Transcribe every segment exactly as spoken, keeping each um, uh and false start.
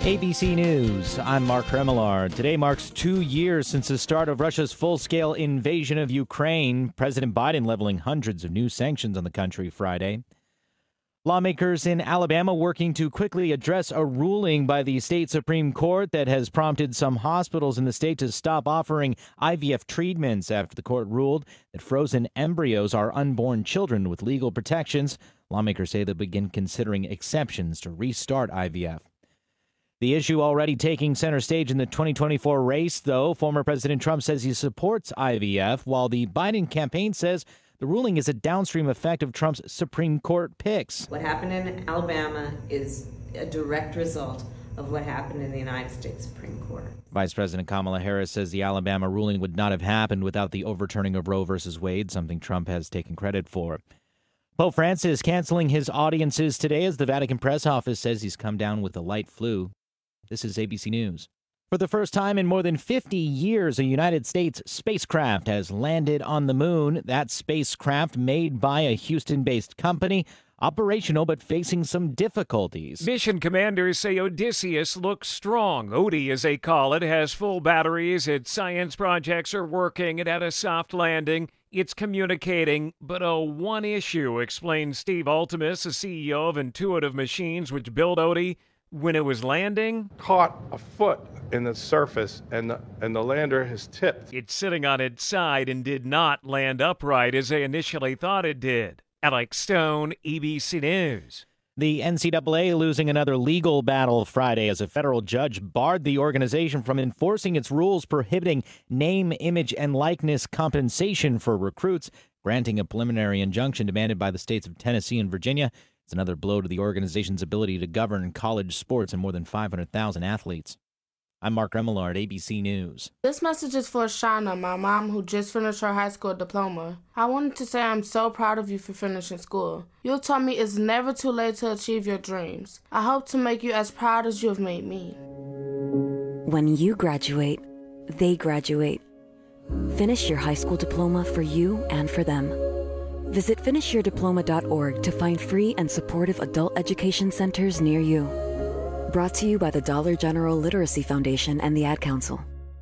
A B C News, I'm Mark Remillard. Today marks two years since the start of Russia's full-scale invasion of Ukraine. President Biden leveling hundreds of new sanctions on the country Friday. Lawmakers in Alabama working to quickly address a ruling by the state Supreme Court that has prompted some hospitals in the state to stop offering I V F treatments after the court ruled that frozen embryos are unborn children with legal protections. Lawmakers say they'll begin considering exceptions to restart I V F. The issue already taking center stage in the twenty twenty-four race, though. Former President Trump says he supports I V F, while the Biden campaign says the ruling is a downstream effect of Trump's Supreme Court picks. What happened in Alabama is a direct result of what happened in the United States Supreme Court. Vice President Kamala Harris says the Alabama ruling would not have happened without the overturning of Roe versus Wade, something Trump has taken credit for. Pope Francis canceling his audiences today as the Vatican press office says he's come down with a light flu. This is A B C News. For the first time in more than fifty years, a United States spacecraft has landed on the moon. That spacecraft made by a Houston-based company, operational but facing some difficulties. Mission commanders say Odysseus looks strong. Odie, as they call it, has full batteries. Its science projects are working. It had a soft landing. It's communicating, but oh, one issue, explains Steve Ultimus, the C E O of Intuitive Machines, which built Odie. When it was landing, caught a foot in the surface and the, and the lander has tipped. It's sitting on its side and did not land upright as they initially thought it did. Alex Stone, A B C News. The N C double A losing another legal battle Friday as a federal judge barred the organization from enforcing its rules prohibiting name, image, and likeness compensation for recruits, granting a preliminary injunction demanded by the states of Tennessee and Virginia. It's another blow to the organization's ability to govern college sports and more than five hundred thousand athletes. I'm Mark Remillard, A B C News. This message is for Shauna, my mom, who just finished her high school diploma. I wanted to say I'm so proud of you for finishing school. You taught me it's never too late to achieve your dreams. I hope to make you as proud as you have made me. When you graduate, they graduate. Finish your high school diploma for you and for them. Visit finish your diploma dot org to find free and supportive adult education centers near you. Brought to you by the Dollar General Literacy Foundation and the Ad Council.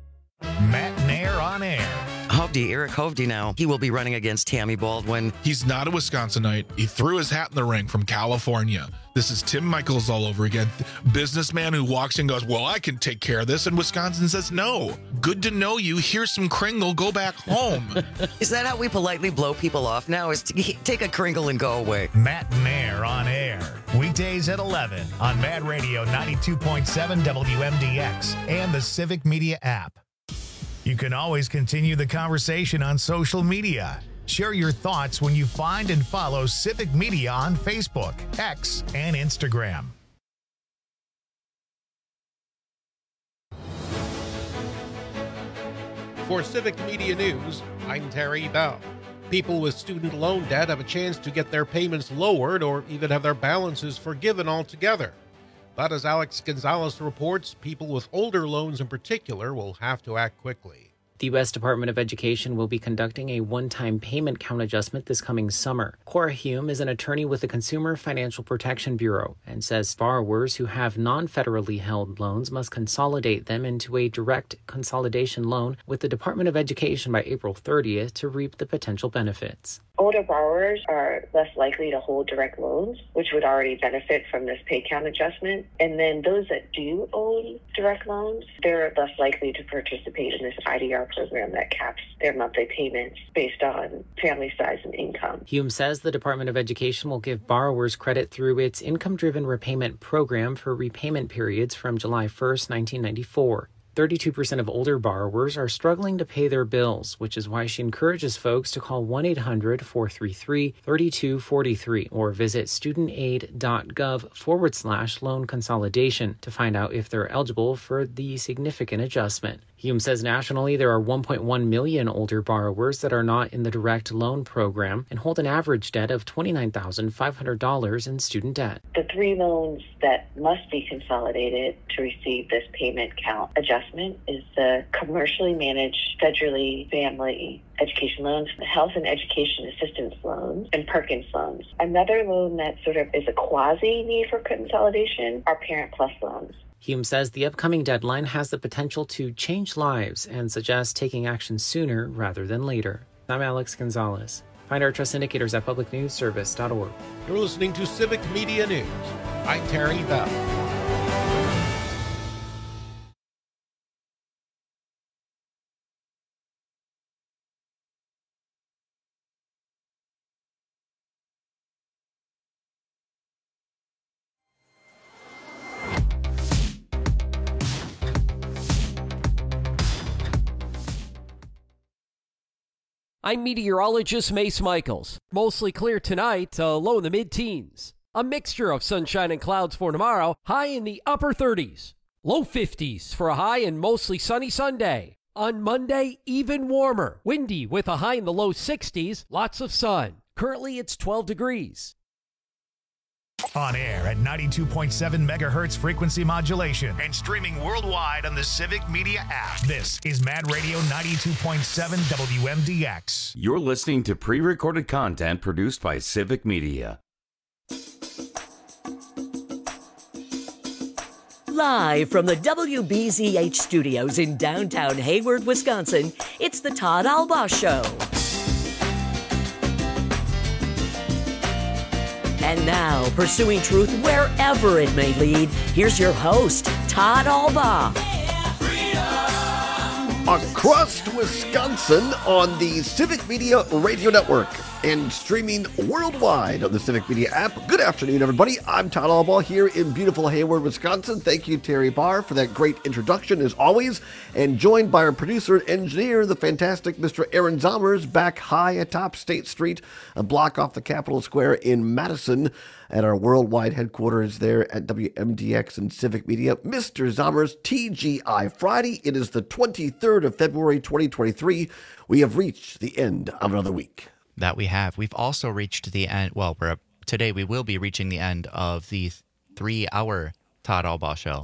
Matt Nair on air. Hovde, Eric Hovde now. He will be running against Tammy Baldwin. He's not a Wisconsinite. He threw his hat in the ring from California. This is Tim Michaels all over again. Businessman who walks in and goes, well, I can take care of this. And Wisconsin says, no. Good to know you. Here's some Kringle. Go back home. Is that how we politely blow people off now? Is to take a Kringle and go away? Matt Nair on air. Weekdays at eleven on Mad Radio ninety-two point seven W M D X and the Civic Media app. You can always continue the conversation on social media. Share your thoughts when you find and follow Civic Media on Facebook, X, and Instagram. For Civic Media News, I'm Terry Bell. People with student loan debt have a chance to get their payments lowered or even have their balances forgiven altogether. But as Alex Gonzalez reports, people with older loans in particular will have to act quickly. The U S Department of Education will be conducting a one-time payment count adjustment this coming summer. Cora Hume is an attorney with the Consumer Financial Protection Bureau and says borrowers who have non-federally held loans must consolidate them into a direct consolidation loan with the Department of Education by April thirtieth to reap the potential benefits. Older borrowers are less likely to hold direct loans, which would already benefit from this pay count adjustment. And then those that do own direct loans, they're less likely to participate in this I D R program that caps their monthly payments based on family size and income. Hume says the Department of Education will give borrowers credit through its income-driven repayment program for repayment periods from July first, nineteen ninety-four. thirty-two percent of older borrowers are struggling to pay their bills, which is why she encourages folks to call one eight hundred four three three three two four three or visit studentaid.gov forward slash loan consolidation to find out if they're eligible for the significant adjustment. Hume says nationally there are one point one million older borrowers that are not in the direct loan program and hold an average debt of twenty-nine thousand five hundred dollars in student debt. The three loans that must be consolidated to receive this payment count adjustment is the commercially managed federally family education loans, health and education assistance loans, and Perkins loans. Another loan that sort of is a quasi need for consolidation are Parent Plus loans. Hume says the upcoming deadline has the potential to change lives and suggests taking action sooner rather than later. I'm Alex Gonzalez. Find our trust indicators at public news service dot org. You're listening to Civic Media News. I'm Terry Bell. I'm meteorologist Mace Michaels. Mostly clear tonight, uh, low in the mid-teens. A mixture of sunshine and clouds for tomorrow, high in the upper thirties. Low fifties for a high and mostly sunny Sunday. On Monday, even warmer. Windy with a high in the low sixties, lots of sun. Currently, it's twelve degrees. On air at ninety-two point seven megahertz frequency modulation and streaming worldwide on the Civic Media app. This is Mad Radio ninety-two point seven W M D X. You're listening to pre-recorded content produced by Civic Media. Live from the W B Z H studios in downtown Hayward, Wisconsin, it's the Todd Albaugh Show. And now, pursuing truth wherever it may lead, here's your host, Todd Albaugh. Across Wisconsin on the Civic Media Radio Network and streaming worldwide on the Civic Media app. Good afternoon, everybody. I'm Todd Albaugh here in beautiful Hayward, Wisconsin. Thank you, Terry Barr, for that great introduction, as always. And joined by our producer and engineer, the fantastic Mister Aaron Zomers, back high atop State Street, a block off the Capitol Square in Madison, at our worldwide headquarters there at W M D X and Civic Media. Mister Zomers, T G I Friday. It is the twenty-third of February, twenty twenty-three. We have reached the end of another week. That we have. We've also reached the end. Well, we're today we will be reaching the end of the three-hour Todd Albaugh Show.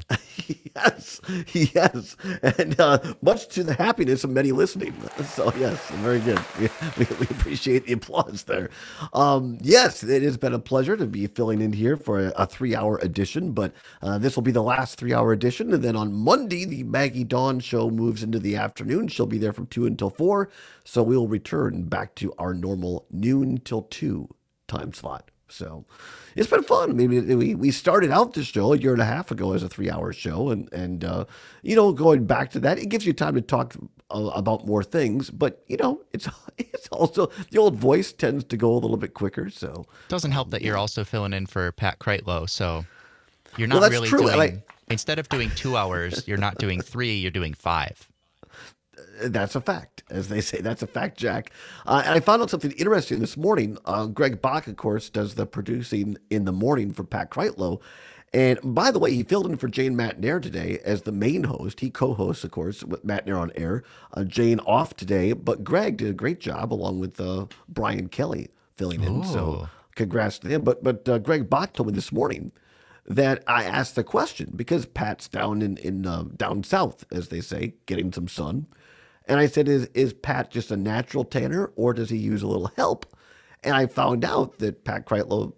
Yes, yes, and uh, much to the happiness of many listening. So yes, very good. We, we, we appreciate the applause there. Um, yes, it has been a pleasure to be filling in here for a, a three-hour edition, but uh, this will be the last three-hour edition, and then on Monday, the Maggie Dawn Show moves into the afternoon. She'll be there from two until four, so we will return back to our normal noon till two time slot. So it's been fun. I mean, we, we started out this show a year and a half ago as a three-hour show, and, and uh, you know, going back to that, it gives you time to talk uh, about more things, but, you know, it's it's also, the old voice tends to go a little bit quicker, so. It doesn't help that you're also filling in for Pat Kreitlow, so you're not well, that's really true. doing, I, instead of doing two hours, you're not doing three, you're doing five. That's a fact, as they say. That's a fact, Jack. Uh, and I found out something interesting this morning. Uh, Greg Bach, of course, does the producing in the morning for Pat Kreitlow. And by the way, he filled in for Jane Matnair today as the main host. He co-hosts, of course, with Matnair on air. Uh, Jane off today, but Greg did a great job along with uh, Brian Kelly filling in. Ooh. So congrats to him. But but uh, Greg Bach told me this morning that I asked the question because Pat's down in, in uh, down south, as they say, getting some sun. And I said, is, is Pat just a natural tanner, or does he use a little help? And I found out that Pat Kreitlow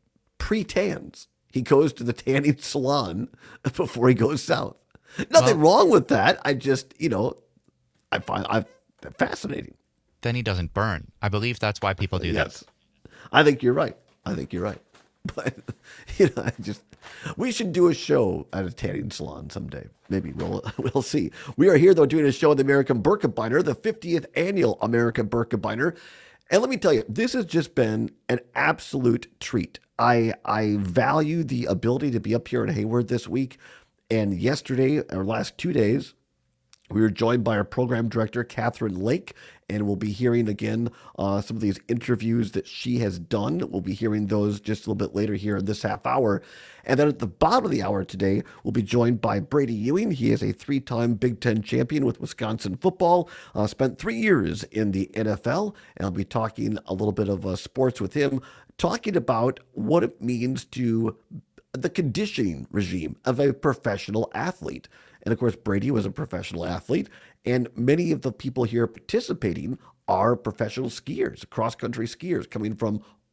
pre-tans. He goes to the tanning salon before he goes south. Nothing well, wrong with that. I just, you know, I find I fascinating. Then he doesn't burn. I believe that's why people do yes. that. I think you're right. I think you're right. But, you know, I just, we should do a show at a tanning salon someday. Maybe we'll we'll see. We are here, though, doing a show at the American Birkebeiner, the fiftieth annual American Birkebeiner. And let me tell you, this has just been an absolute treat. I I value the ability to be up here in Hayward this week. And yesterday, or last two days, we were joined by our program director, Catherine Lake, and we'll be hearing again uh, some of these interviews that she has done. We'll be hearing those just a little bit later here in this half hour. And then at the bottom of the hour today, we'll be joined by Brady Ewing. He is a three-time Big Ten champion with Wisconsin football, uh, spent three years in the N F L, and I'll be talking a little bit of uh, sports with him, talking about what it means to the conditioning regime of a professional athlete. And of course, Brady was a professional athlete, and many of the people here participating are professional skiers, cross-country skiers coming from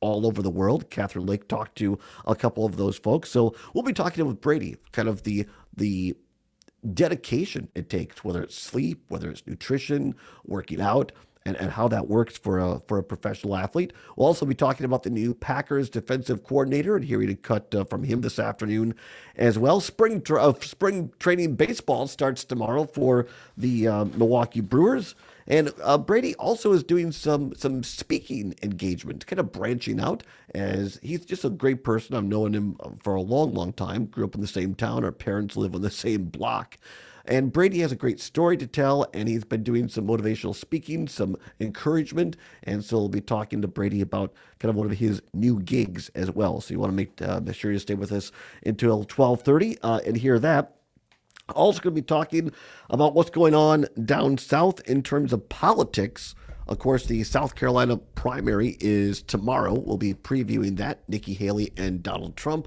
all over the world. Catherine Lake talked to a couple of those folks. So we'll be talking with Brady, kind of the the dedication it takes, whether it's sleep, whether it's nutrition, working out, and, and how that works for a for a professional athlete. We'll also be talking about the new Packers defensive coordinator and hearing a cut uh, from him this afternoon as well. Spring tra- uh, spring training baseball starts tomorrow for the uh, Milwaukee Brewers. And uh, Brady also is doing some some speaking engagement, kind of branching out, as he's just a great person. I've known him for a long, long time. Grew up in the same town. Our parents live on the same block. And Brady has a great story to tell, and he's been doing some motivational speaking, some encouragement, and so we'll be talking to Brady about kind of one of his new gigs as well. So you want to make, uh, make sure you stay with us until twelve thirty uh, and hear that. Also going to be talking about what's going on down south in terms of politics. Of course, the South Carolina primary is tomorrow. We'll be previewing that, Nikki Haley and Donald Trump.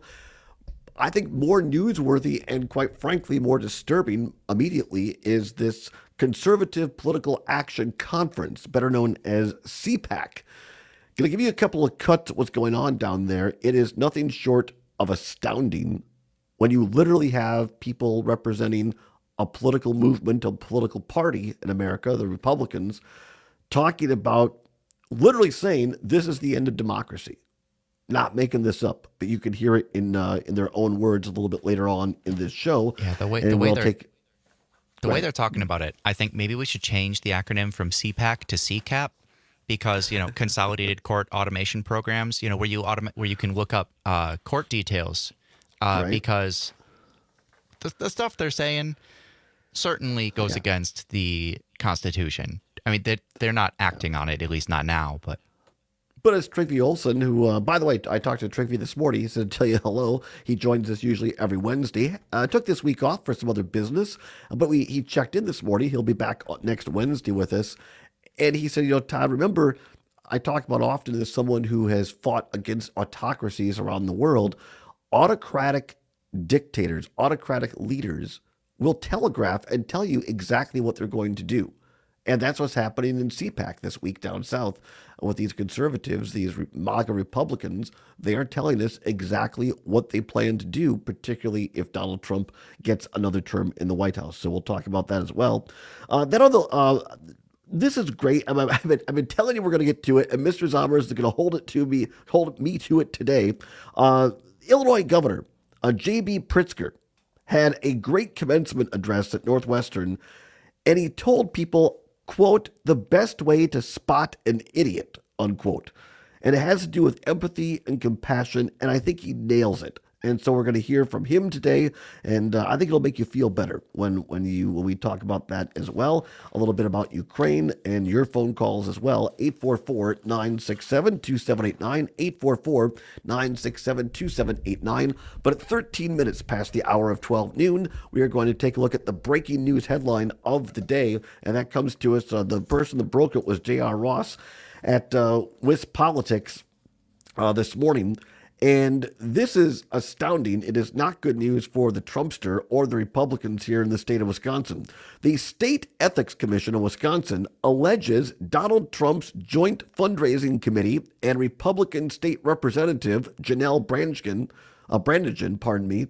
I think more newsworthy and, quite frankly, more disturbing immediately is this Conservative Political Action Conference, better known as C PAC. Going to give you a couple of cuts of what's going on down there. It is nothing short of astounding when you literally have people representing a political movement, a political party in America, the Republicans, talking about literally saying this is the end of democracy. Not making this up, but you can hear it in uh, in their own words a little bit later on in this show. Yeah, the way and the way we'll they're take, the way right. they're talking about it, I think maybe we should change the acronym from C PAC to C CAP, because you know Consolidated Court Automation Programs, you know where you automate where you can look up uh, court details, uh, Right. because the, the stuff they're saying certainly goes Yeah. against the Constitution. I mean, they they're not acting on it, at least not now, but. But it's Trygve Olsen, who, uh, by the way, I talked to Trygve this morning. He said, tell you hello. He joins us usually every Wednesday. Uh, took this week off for some other business, but we he checked in this morning. He'll be back next Wednesday with us. And he said, you know, Todd, remember, I talk about often as someone who has fought against autocracies around the world. Autocratic dictators, autocratic leaders will telegraph and tell you exactly what they're going to do. And that's what's happening in C PAC this week down south with these conservatives, these MAGA Republicans. They are telling us exactly what they plan to do, particularly if Donald Trump gets another term in the White House. So we'll talk about that as well. Uh, that other, uh, this is great. I mean, I've been, I've been telling you we're going to get to it, and Mister Zommers is going to hold it to me, hold me to it today. Uh, Illinois Governor uh, J B Pritzker had a great commencement address at Northwestern, and he told people, quote, the best way to spot an idiot, unquote. And it has to do with empathy and compassion, and I think he nails it. And so we're going to hear from him today, and uh, I think it'll make you feel better when when you when we talk about that as well. A little bit about Ukraine and your phone calls as well. eight four four, nine six seven, two seven eight nine, eight four four, nine six seven, two seven eight nine. But at thirteen minutes past the hour of twelve noon, we are going to take a look at the breaking news headline of the day, and that comes to us. Uh, the person that broke it was J R Ross at uh, WisPolitics uh, this morning. And this is astounding. It is not good news for the Trumpster or the Republicans here in the state of Wisconsin. The State Ethics Commission of Wisconsin alleges Donald Trump's joint fundraising committee and Republican State Representative Janelle Brannigan, uh, Brannigan, pardon me,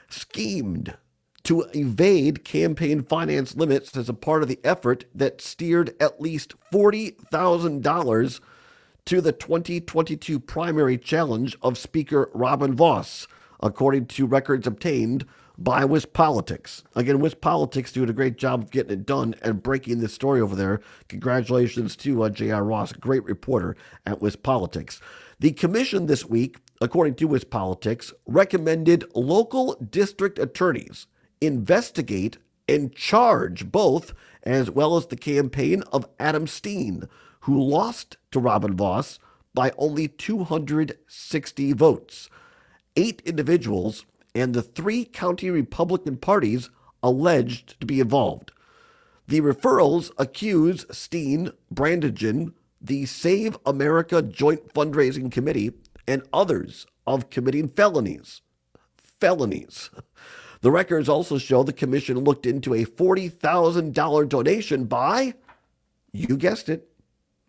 schemed to evade campaign finance limits as a part of the effort that steered at least forty thousand dollars to the twenty twenty-two primary challenge of Speaker Robin Vos, according to records obtained by WisPolitics. Again, WisPolitics doing a great job of getting it done and breaking this story over there. Congratulations to uh, J R Ross, great reporter at WisPolitics. The commission this week, according to WisPolitics, recommended local district attorneys investigate and charge both, as well as the campaign of Adam Steen, who lost to Robin Vos by only two hundred sixty votes. Eight individuals and the three county Republican parties alleged to be involved. The referrals accuse Steen, Brannigan, the Save America Joint Fundraising Committee, and others of committing felonies. Felonies. The records also show the commission looked into a forty thousand dollars donation by, you guessed it,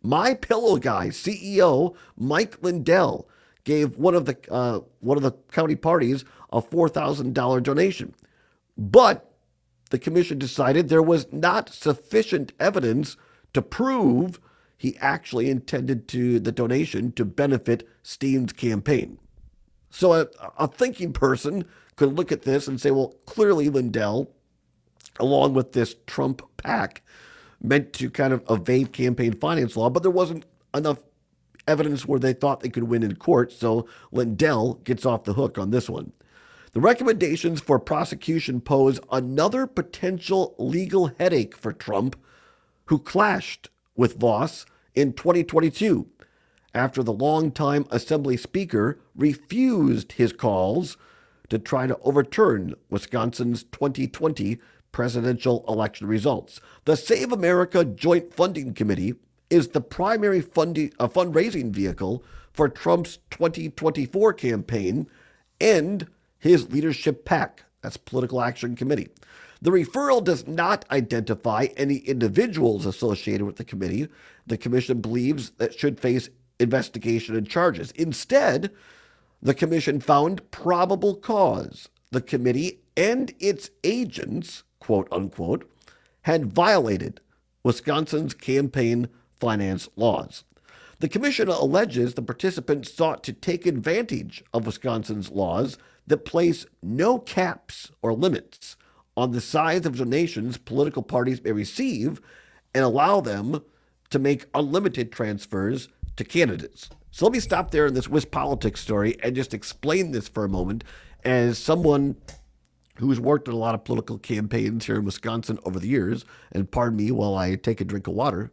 MyPillow guy, C E O Mike Lindell, gave one of the uh, one of the county parties a four thousand dollars donation. But the commission decided there was not sufficient evidence to prove he actually intended to the donation to benefit Steen's campaign. So a, a thinking person could look at this and say, well, clearly Lindell, along with this Trump PAC, meant to kind of evade campaign finance law, but there wasn't enough evidence where they thought they could win in court, so Lindell gets off the hook on this one. The recommendations for prosecution pose another potential legal headache for Trump, who clashed with Voss in twenty twenty-two after the longtime Assembly Speaker refused his calls to try to overturn Wisconsin's twenty twenty presidential election results. The Save America Joint Funding Committee is the primary funding, uh, fundraising vehicle for Trump's twenty twenty-four campaign and his leadership PAC, that's Political Action Committee. The referral does not identify any individuals associated with the committee the commission believes that should face investigation and charges. Instead, the commission found probable cause the committee and its agents, quote unquote, had violated Wisconsin's campaign finance laws. The commission alleges the participants sought to take advantage of Wisconsin's laws that place no caps or limits on the size of donations political parties may receive and allow them to make unlimited transfers to candidates. So let me stop there in this WisPolitics story and just explain this for a moment as someone who's worked in a lot of political campaigns here in Wisconsin over the years. And pardon me while I take a drink of water.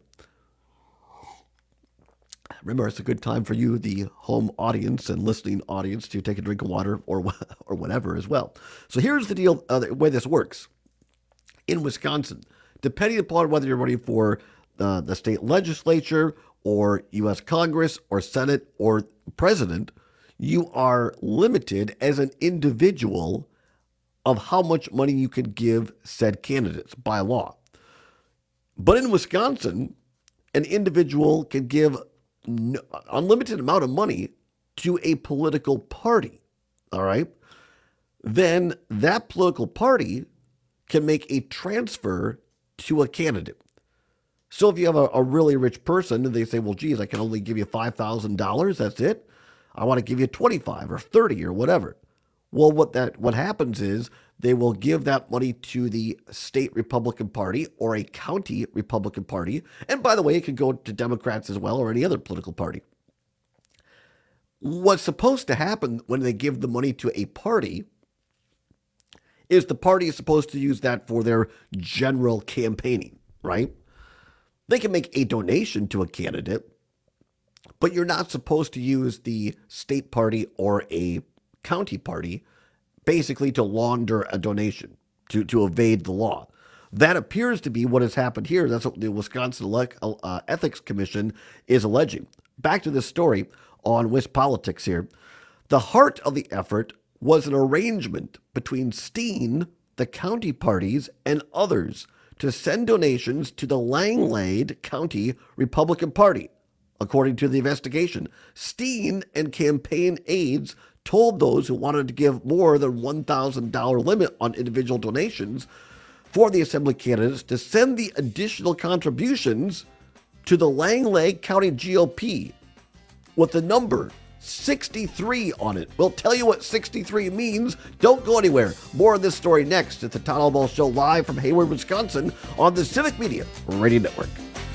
Remember, it's a good time for you, the home audience and listening audience, to take a drink of water or or whatever as well. So here's the deal, uh, the way this works. In Wisconsin, depending upon whether you're running for uh, the state legislature or U S Congress or Senate or president, you are limited as an individual of how much money you can give said candidates by law. But in Wisconsin, an individual can give no, unlimited amount of money to a political party, all right? Then that political party can make a transfer to a candidate. So if you have a, a really rich person and they say, well, geez, I can only give you five thousand dollars, that's it. I want to give you twenty-five or thirty or whatever. Well, what that what happens is they will give that money to the state Republican Party or a county Republican Party. And by the way, it could go to Democrats as well or any other political party. What's supposed to happen when they give the money to a party is the party is supposed to use that for their general campaigning, right? They can make a donation to a candidate, but you're not supposed to use the state party or a county party basically to launder a donation, to, to evade the law. That appears to be what has happened here. That's what the Wisconsin Ele- uh, Ethics Commission is alleging. Back to this story on WisPolitics here. The heart of the effort was an arrangement between Steen, the county parties, and others to send donations to the Langlade County Republican Party. According to the investigation, Steen and campaign aides told those who wanted to give more than one thousand dollars limit on individual donations for the assembly candidates to send the additional contributions to the Langlade County G O P with the number sixty-three on it. We'll tell you what sixty-three means. Don't go anywhere. More of this story next. It's the Todd Albaugh Show live from Hayward, Wisconsin on the Civic Media Radio Network.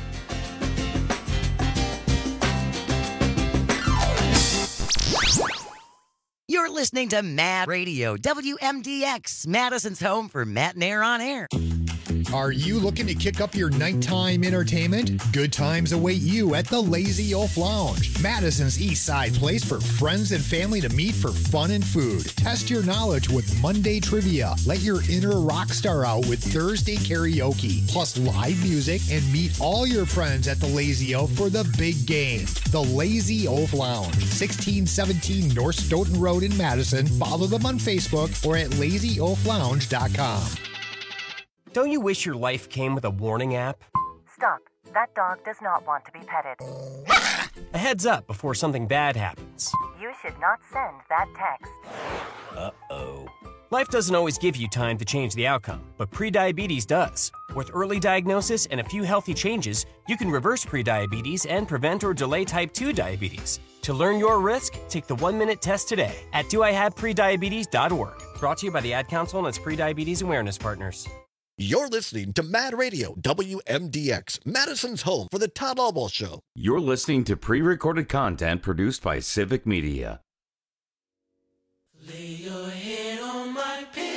You're listening to Mad Radio, W M D X, Madison's home for Matt and Air on Air. Are you looking to kick up your nighttime entertainment? Good times await you at the Lazy Oaf Lounge, Madison's East Side place for friends and family to meet for fun and food. Test your knowledge with Monday trivia. Let your inner rock star out with Thursday karaoke, plus live music, and meet all your friends at the Lazy Oaf for the big game. The Lazy Oaf Lounge, sixteen seventeen North Stoughton Road in Madison. Follow them on Facebook or at lazy oaf lounge dot com. Don't you wish your life came with a warning app? Stop. That dog does not want to be petted. A heads up before something bad happens. You should not send that text. Uh-oh. Life doesn't always give you time to change the outcome, but prediabetes does. With early diagnosis and a few healthy changes, you can reverse prediabetes and prevent or delay type two diabetes. To learn your risk, take the one-minute test today at do I have prediabetes dot org. Brought to you by the Ad Council and its prediabetes awareness partners. You're listening to Mad Radio, W M D X, Madison's home for the Todd Albaugh Show. You're listening to pre-recorded content produced by Civic Media. Lay your head on my pillow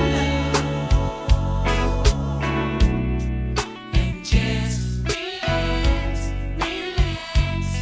and just relax, relax,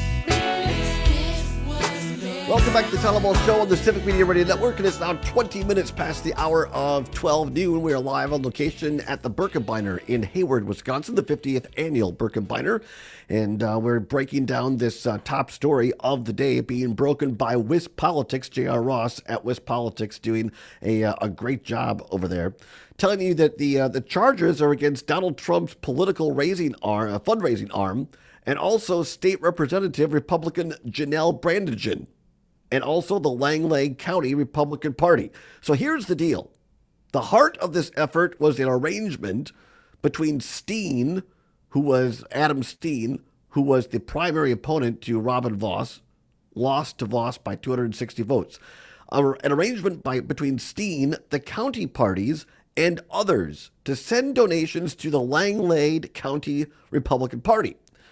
relax. Welcome back to the Todd Albaugh Show on the Civic Media Radio Network, and it's now twenty minutes past the hour of twelve noon. We are live on location at the Birkebeiner in Hayward, Wisconsin, the fiftieth annual Birkebeiner, and uh, we're breaking down this uh, top story of the day being broken by WisPolitics. J R. Ross at WisPolitics doing a uh, a great job over there, telling you that the uh, the charges are against Donald Trump's political raising arm, uh, fundraising arm, and also State Representative Republican Janelle Brandigan, and also the Langley County Republican Party. So here's the deal. The heart of this effort was an arrangement between Steen, who was Adam Steen, who was the primary opponent to Robin Vos, lost to Vos by two hundred sixty votes. An arrangement by, between Steen, the county parties, and others to send donations to the Langley County Republican Party.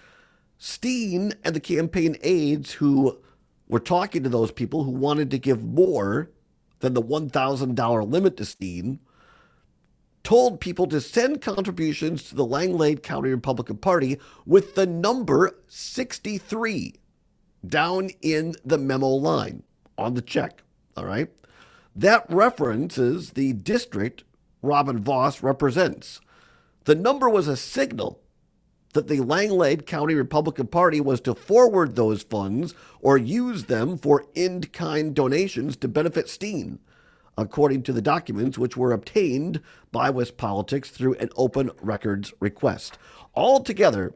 Steen and the campaign aides who were talking to those people who wanted to give more than the one thousand dollars limit to Steen told people to send contributions to the Langley County Republican Party with the number sixty-three down in the memo line on the check, all right? That references the district Robin Vos represents. The number was a signal that the Langley County Republican Party was to forward those funds or use them for in-kind donations to benefit Steen, according to the documents which were obtained by WisPolitics through an open records request. Altogether,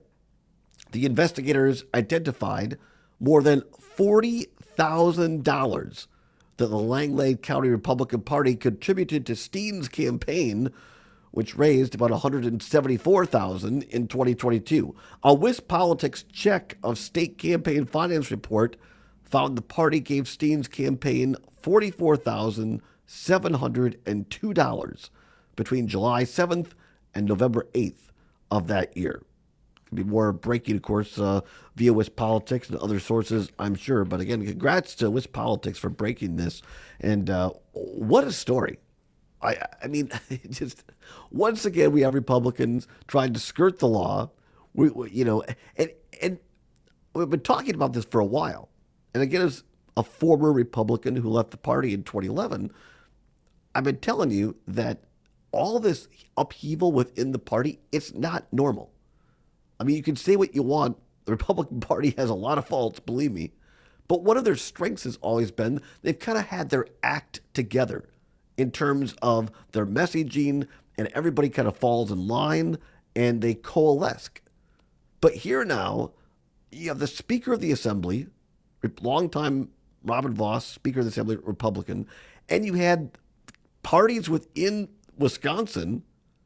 the investigators identified more than forty thousand dollars that the Langley County Republican Party contributed to Steen's campaign, which raised about one hundred seventy-four thousand dollars in twenty twenty-two. A WisPolitics check of state campaign finance report found the party gave Steen's campaign forty-four thousand seven hundred two dollars between July seventh and November eighth of that year. Could be more breaking, of course, uh, via WisPolitics and other sources, I'm sure. But again, congrats to WisPolitics for breaking this. And uh, what a story. I, I mean, just once again, we have Republicans trying to skirt the law. We, we, you know, and and we've been talking about this for a while. And again, as a former Republican who left the party in twenty eleven, I've been telling you that all this upheaval within the party, it's not normal. I mean, you can say what you want. The Republican Party has a lot of faults, believe me. But one of their strengths has always been they've kind of had their act together in terms of their messaging, and everybody kind of falls in line and they coalesce. But here now, you have the Speaker of the Assembly, longtime Robin Vos, Speaker of the Assembly, Republican, and you had parties within Wisconsin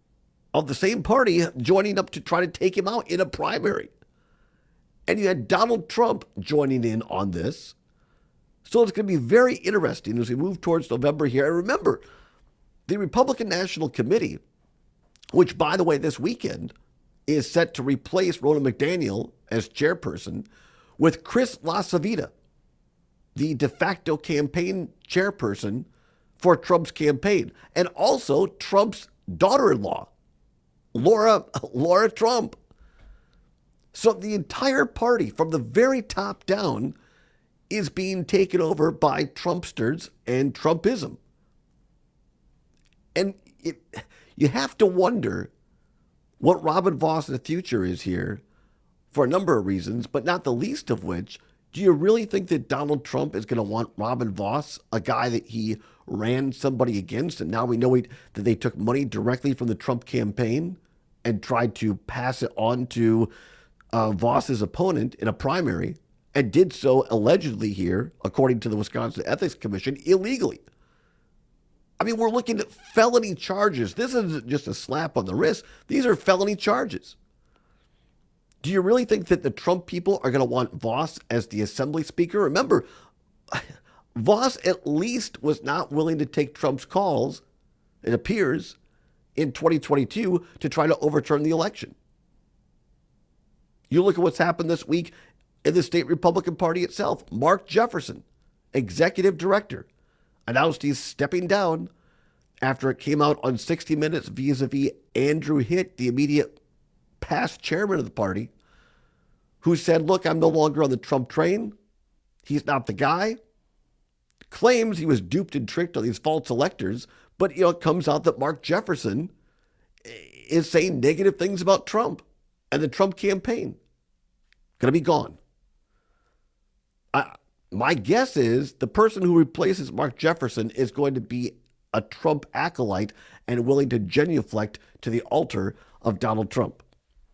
of the same party joining up to try to take him out in a primary. And you had Donald Trump joining in on this. So it's going to be very interesting as we move towards November here. And remember, the Republican National Committee, which, by the way, this weekend is set to replace Ronna McDaniel as chairperson with Chris LaCivita, the de facto campaign chairperson for Trump's campaign, and also Trump's daughter-in-law, Laura, Laura Trump. So the entire party, from the very top down, is being taken over by Trumpsters and Trumpism. And it, you have to wonder what Robin Vos' future is here for a number of reasons, but not the least of which, do you really think that Donald Trump is going to want Robin Vos, a guy that he ran somebody against, and now we know he, that they took money directly from the Trump campaign and tried to pass it on to uh, Voss's opponent in a primary and did so allegedly here, according to the Wisconsin Ethics Commission, illegally. I mean, we're looking at felony charges. This isn't just a slap on the wrist. These are felony charges. Do you really think that the Trump people are going to want Voss as the assembly speaker? Remember, Voss at least was not willing to take Trump's calls, it appears, in twenty twenty-two to try to overturn the election. You look at what's happened this week in the state Republican Party itself. Mark Jefferson, executive director, announced he's stepping down after it came out on sixty minutes vis-a-vis Andrew Hitt, the immediate past chairman of the party, who said, look, I'm no longer on the Trump train. He's not the guy. Claims he was duped and tricked on these false electors. But, you know, it comes out that Mark Jefferson is saying negative things about Trump and the Trump campaign. Going to be gone. I, my guess is the person who replaces Mark Jefferson is going to be a Trump acolyte and willing to genuflect to the altar of Donald Trump.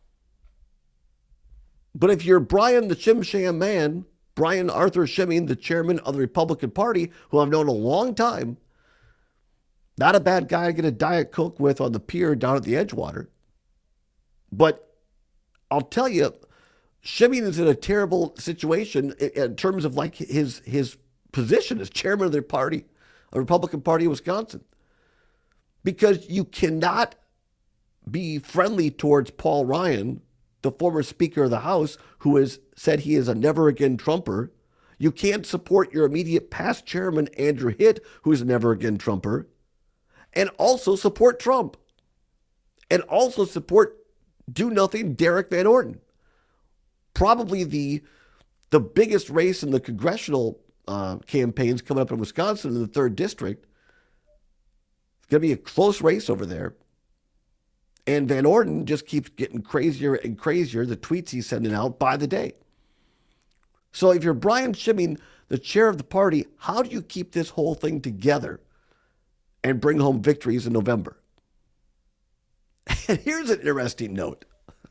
But if you're Brian the Shim Sham Man, Brian Arthur Schimming, the chairman of the Republican Party, who I've known a long time, not a bad guy to get a Diet Coke with on the pier down at the Edgewater. But I'll tell you, Schimming is in a terrible situation in terms of like his his position as chairman of their party, a Republican Party of Wisconsin. Because you cannot be friendly towards Paul Ryan, the former Speaker of the House, who has said he is a never-again Trumper. You can't support your immediate past chairman, Andrew Hitt, who is a never-again Trumper, and also support Trump. And also support do-nothing Derek Van Orden. Probably the, the biggest race in the congressional uh, campaigns coming up in Wisconsin in the third district. It's going to be a close race over there. And Van Orden just keeps getting crazier and crazier, the tweets he's sending out by the day. So if you're Brian Schimming, the chair of the party, how do you keep this whole thing together and bring home victories in November? And here's an interesting note.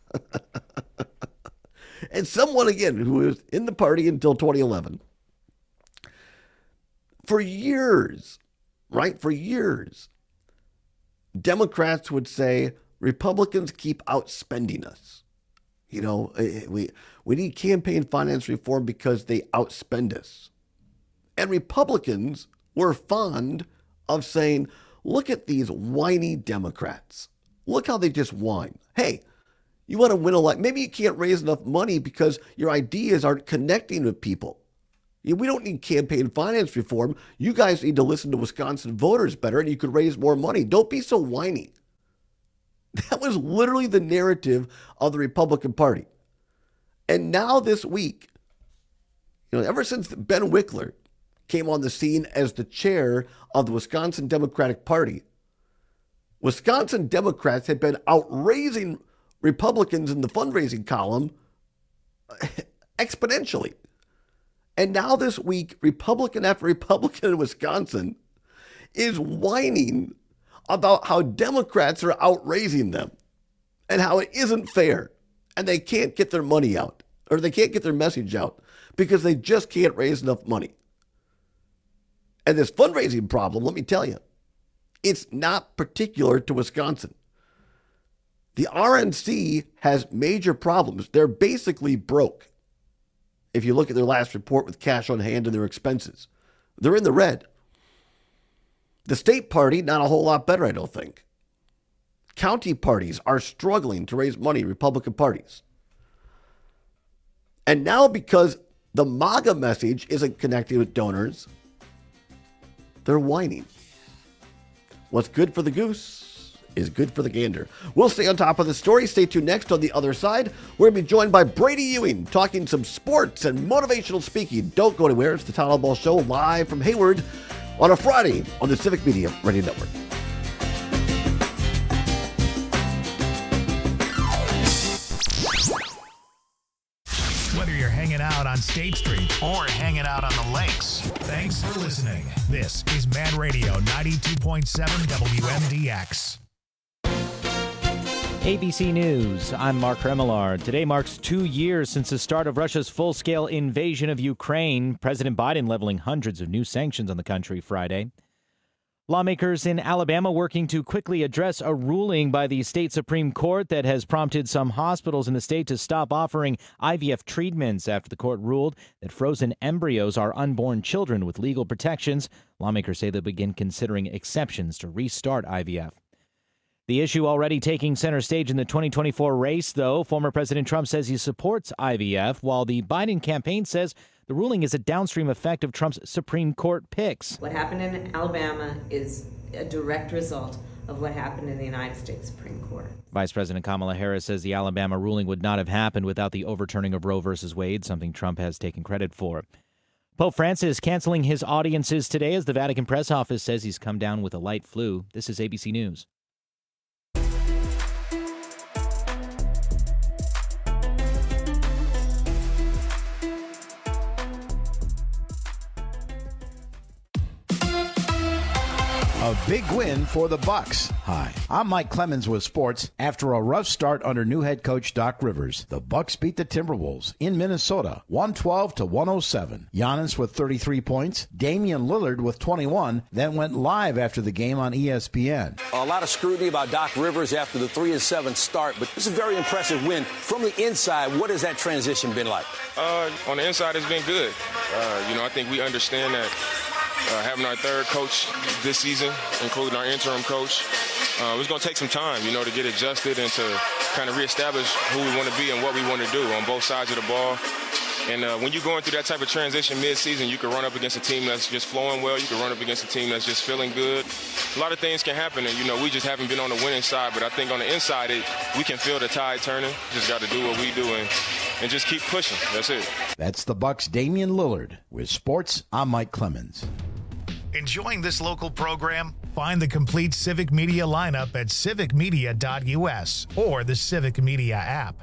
And someone, again, who was in the party until twenty eleven, for years, right, for years, Democrats would say, Republicans keep outspending us. You know, we we need campaign finance reform because they outspend us. And Republicans were fond of saying, look at these whiny Democrats. Look how they just whine. Hey, you want to win a lot. Maybe you can't raise enough money because your ideas aren't connecting with people. We don't need campaign finance reform. You guys need to listen to Wisconsin voters better and you could raise more money. Don't be so whiny. That was literally the narrative of the Republican Party. And now this week, you know, ever since Ben Wickler came on the scene as the chair of the Wisconsin Democratic Party, Wisconsin Democrats had been outraising Republicans in the fundraising column exponentially. And now this week, Republican after Republican in Wisconsin is whining about how Democrats are outraising them and how it isn't fair and they can't get their money out or they can't get their message out because they just can't raise enough money. And this fundraising problem, let me tell you, it's not particular to Wisconsin. The R N C has major problems. They're basically broke. If you look at their last report with cash on hand and their expenses, they're in the red. The state party, not a whole lot better, I don't think. County parties are struggling to raise money, Republican parties. And now because the MAGA message isn't connecting with donors, they're whining. What's good for the goose is good for the gander. We'll stay on top of the story. Stay tuned next on the other side. We're going to be joined by Brady Ewing, talking some sports and motivational speaking. Don't go anywhere. It's the Todd Albaugh Show live from Hayward on a Friday on the Civic Media Radio Network. Whether you're hanging out on State Street or hanging out on the lakes, thanks for listening. This is Mad Radio ninety-two point seven W M D X. A B C News, I'm Mark Remillard. Today marks two years since the start of Russia's full-scale invasion of Ukraine. President Biden leveling hundreds of new sanctions on the country Friday. Lawmakers in Alabama working to quickly address a ruling by the state Supreme Court that has prompted some hospitals in the state to stop offering I V F treatments after the court ruled that frozen embryos are unborn children with legal protections. Lawmakers say they'll begin considering exceptions to restart I V F. The issue already taking center stage in the twenty twenty-four race, though. Former President Trump says he supports I V F, while the Biden campaign says the ruling is a downstream effect of Trump's Supreme Court picks. What happened in Alabama is a direct result of what happened in the United States Supreme Court. Vice President Kamala Harris says the Alabama ruling would not have happened without the overturning of Roe versus Wade, something Trump has taken credit for. Pope Francis canceling his audiences today as the Vatican press office says he's come down with a light flu. This is A B C News. A big win for the Bucks. Hi, I'm Mike Clemens with sports. After a rough start under new head coach Doc Rivers, the Bucks beat the Timberwolves in Minnesota, one twelve to one oh seven. Giannis with thirty-three points, Damian Lillard with twenty-one, then went live after the game on E S P N. A lot of scrutiny about Doc Rivers after the three and seven start, but this is a very impressive win. From the inside, what has that transition been like? Uh, on the inside, it's been good. Uh, you know, I think we understand that Uh, having our third coach this season, including our interim coach, uh, it's going to take some time, you know, to get adjusted and to kind of reestablish who we want to be and what we want to do on both sides of the ball. And uh, when you're going through that type of transition mid-season, you can run up against a team that's just flowing well. You can run up against a team that's just feeling good. A lot of things can happen, and, you know, we just haven't been on the winning side. But I think on the inside, it, we can feel the tide turning. Just got to do what we do and, and just keep pushing. That's it. That's the Bucks' Damian Lillard. With sports, I'm Mike Clemens. Enjoying this local program? Find the complete Civic Media lineup at civic media dot u s or the Civic Media app.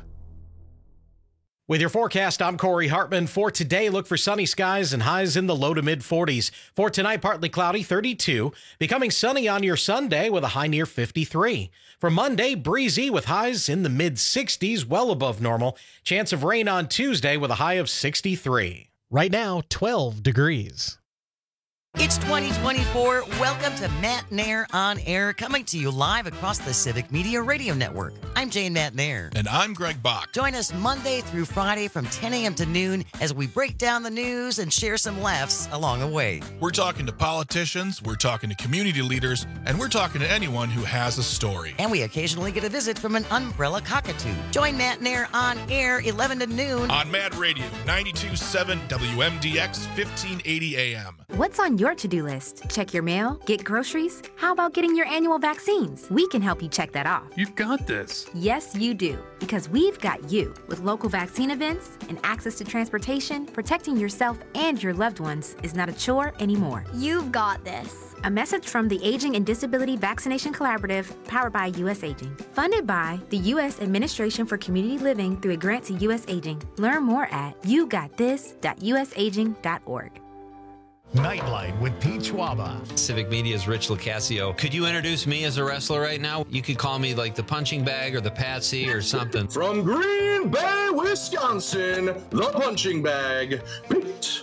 With your forecast, I'm Corey Hartman. For today, look for sunny skies and highs in the low to mid forties. For tonight, partly cloudy, thirty-two. Becoming sunny on your Sunday with a high near fifty-three. For Monday, breezy with highs in the mid sixties, well above normal. Chance of rain on Tuesday with a high of sixty-three. Right now, twelve degrees. It's twenty twenty-four. Welcome to Matt Nair on Air, coming to you live across the Civic Media Radio Network. I'm Jane Matt Nair. And I'm Greg Bach. Join us Monday through Friday from ten a.m. to noon as we break down the news and share some laughs along the way. We're talking to politicians, we're talking to community leaders, and we're talking to anyone who has a story. And we occasionally get a visit from an umbrella cockatoo. Join Matt Nair on Air, eleven to noon. On Mad Radio, ninety-two point seven W M D X, fifteen eighty A M. What's on your to-do list? Check your mail? Get groceries? How about getting your annual vaccines? We can help you check that off. You've got this. Yes, you do. Because we've got you. With local vaccine events and access to transportation, protecting yourself and your loved ones is not a chore anymore. You've got this. A message from the Aging and Disability Vaccination Collaborative, powered by U S Aging. Funded by the U S Administration for Community Living through a grant to U S Aging. Learn more at you got this dot u s aging dot org. Nightlight with Pete Schwaba. Civic Media's Rich Lucasio. Could you introduce me as a wrestler right now? You could call me like the punching bag or the patsy or something. From Green Bay, Wisconsin, the punching bag, Pete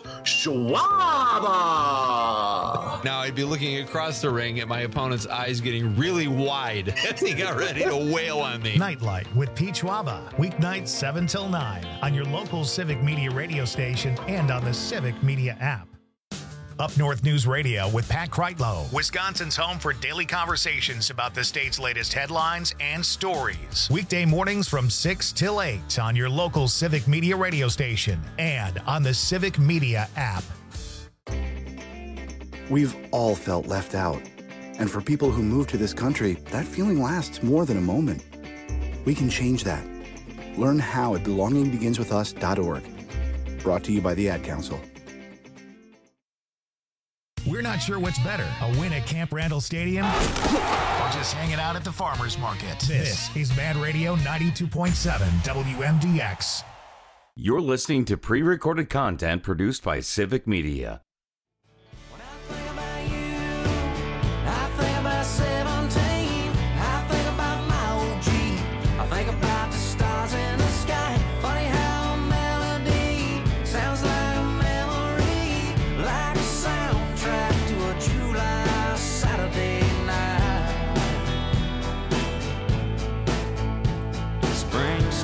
Schwaba. Now I'd be looking across the ring at my opponent's eyes getting really wide as he got ready to wail on me. Nightlight with Pete Schwaba. Weeknights seven till nine on your local Civic Media radio station and on the Civic Media app. Up North News Radio with Pat Kreitlow, Wisconsin's home for daily conversations about the state's latest headlines and stories. Weekday mornings from six till eight on your local Civic Media radio station and on the Civic Media app. We've all felt left out. And for people who move to this country, that feeling lasts more than a moment. We can change that. Learn how at belonging begins with us dot org. Brought to you by the Ad Council. We're not sure what's better, a win at Camp Randall Stadium or just hanging out at the farmer's market. This is Mad Radio ninety-two point seven W M D X. You're listening to pre-recorded content produced by Civic Media.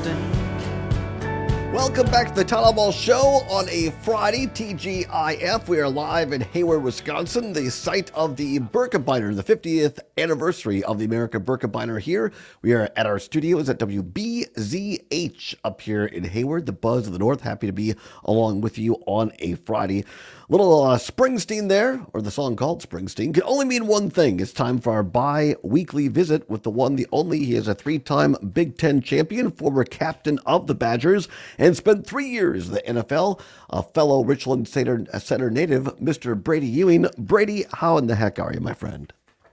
Welcome back to the Tyler Ball Show on a Friday, T G I F. We are live in Hayward, Wisconsin, the site of the Birkebeiner, the fiftieth anniversary of the American Birkebeiner here. We are at our studios at W B Z H up here in Hayward, the Buzz of the North. Happy to be along with you on a Friday. Little uh, Springsteen there, or the song called Springsteen, can only mean one thing. It's time for our bi-weekly visit with the one, the only. He is a three-time Big Ten champion, former captain of the Badgers, and spent three years in the N F L. A fellow Richland Center, Center native, Mister Brady Ewing. Brady, how in the heck are you, my friend?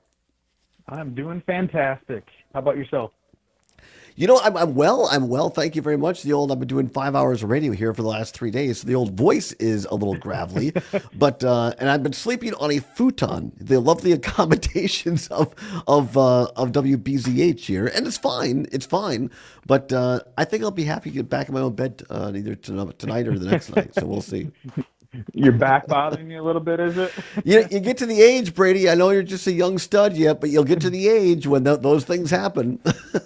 I'm doing fantastic. How about yourself? You know, I'm, I'm well. I'm well. Thank you very much. The old, I've been doing five hours of radio here for the last three days. So the old voice is a little gravelly, but, uh, and I've been sleeping on a futon, the lovely accommodations of, of, uh, of W B Z H here. And it's fine. It's fine. But, uh, I think I'll be happy to get back in my own bed, uh, either tonight or the next night. So we'll see. Your back bothering you a little bit, is it? you, you get to the age, Brady. I know you're just a young stud yet, but you'll get to the age when th- those things happen.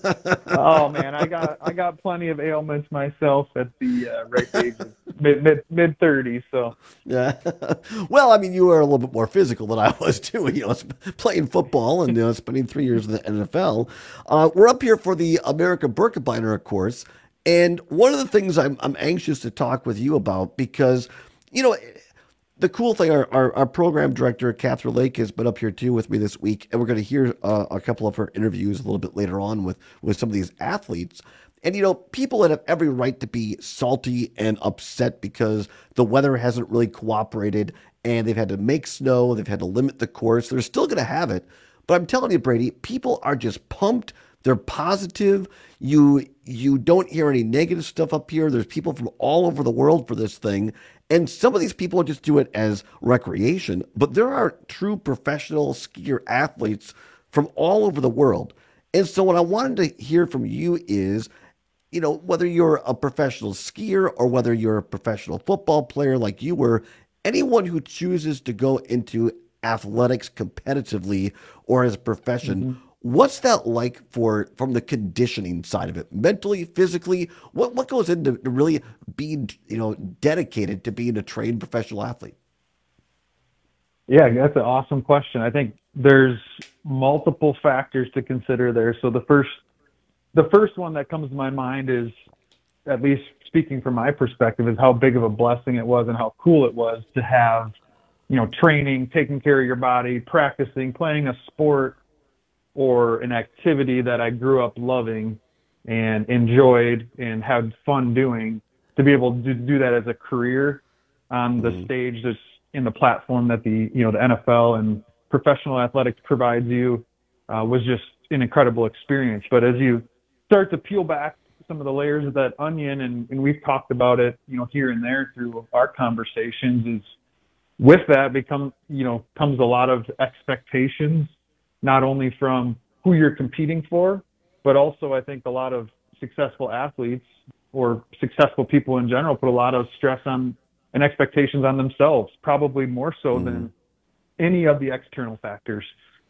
Oh man, I got I got plenty of ailments myself at the uh, right age of mid mid mid thirties. So yeah. Well, I mean, you were a little bit more physical than I was too. You know, playing football and you know, spending three years in the N F L. Uh, we're up here for the American Birkebeiner, of course, and one of the things I'm I'm anxious to talk with you about because. You know, the cool thing, our, our, our program director, Catherine Lake, has been up here too with me this week, and we're going to hear uh, a couple of her interviews a little bit later on with, with some of these athletes. And, you know, people that have every right to be salty and upset because the weather hasn't really cooperated and they've had to make snow, they've had to limit the course. They're still going to have it. But I'm telling you, Brady, people are just pumped. They're positive. You you don't hear any negative stuff up here. There's people from all over the world for this thing. And some of these people just do it as recreation. But there are true professional skier athletes from all over the world. And so what I wanted to hear from you is, you know, whether you're a professional skier or whether you're a professional football player like you were, anyone who chooses to go into athletics competitively or as a profession, mm-hmm. What's that like for from the conditioning side of it, mentally, physically? What what goes into really being, you know, dedicated to being a trained professional athlete? Yeah, that's an awesome question. I think there's multiple factors to consider there. So the first the first one that comes to my mind is, at least speaking from my perspective, is how big of a blessing it was and how cool it was to have, you know, training, taking care of your body, practicing, playing a sport or an activity that I grew up loving and enjoyed and had fun doing, to be able to do that as a career on the mm-hmm. stage that's in the platform that the, you know, the N F L and professional athletics provides you uh, was just an incredible experience. But as you start to peel back some of the layers of that onion, and, and we've talked about it, you know, here and there through our conversations, is with that become, you know, comes a lot of expectations, not only from who you're competing for, but also I think a lot of successful athletes or successful people in general put a lot of stress on and expectations on themselves, probably more so mm. than any of the external factors.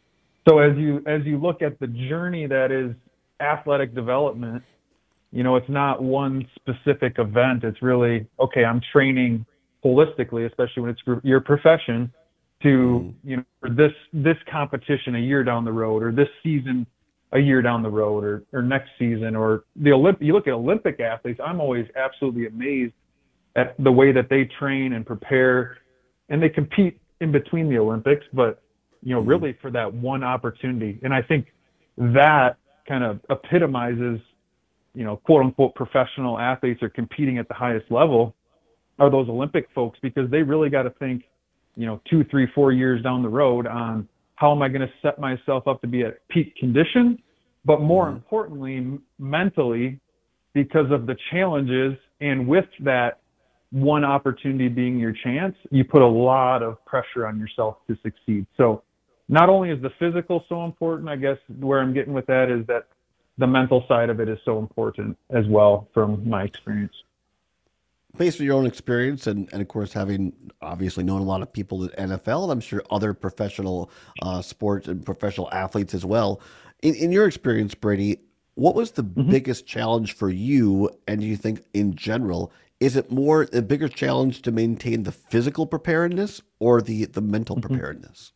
So as you as you look at the journey that is athletic development, you know, it's not one specific event. It's really, okay, I'm training holistically, especially when it's your profession, to, you know, for this this competition a year down the road, or this season a year down the road, or or next season, or the Olymp- you look at Olympic athletes, I'm always absolutely amazed at the way that they train and prepare, and they compete in between the Olympics, but, you know, really for that one opportunity. And I think that kind of epitomizes, you know, quote unquote professional athletes are competing at the highest level are those Olympic folks, because they really got to think, you know, two, three, four years down the road on how am I going to set myself up to be at peak condition, but more mm-hmm. importantly, m- mentally, because of the challenges, and with that one opportunity being your chance, you put a lot of pressure on yourself to succeed. So not only is the physical so important, I guess where I'm getting with that is that the mental side of it is so important as well, from my experience. Based on your own experience, and, and of course, having obviously known a lot of people at N F L, and I'm sure other professional uh, sports and professional athletes as well. In, in your experience, Brady, What was the mm-hmm. biggest challenge for you? And do you think in general, is it more the bigger challenge to maintain the physical preparedness or the, the mental mm-hmm. preparedness?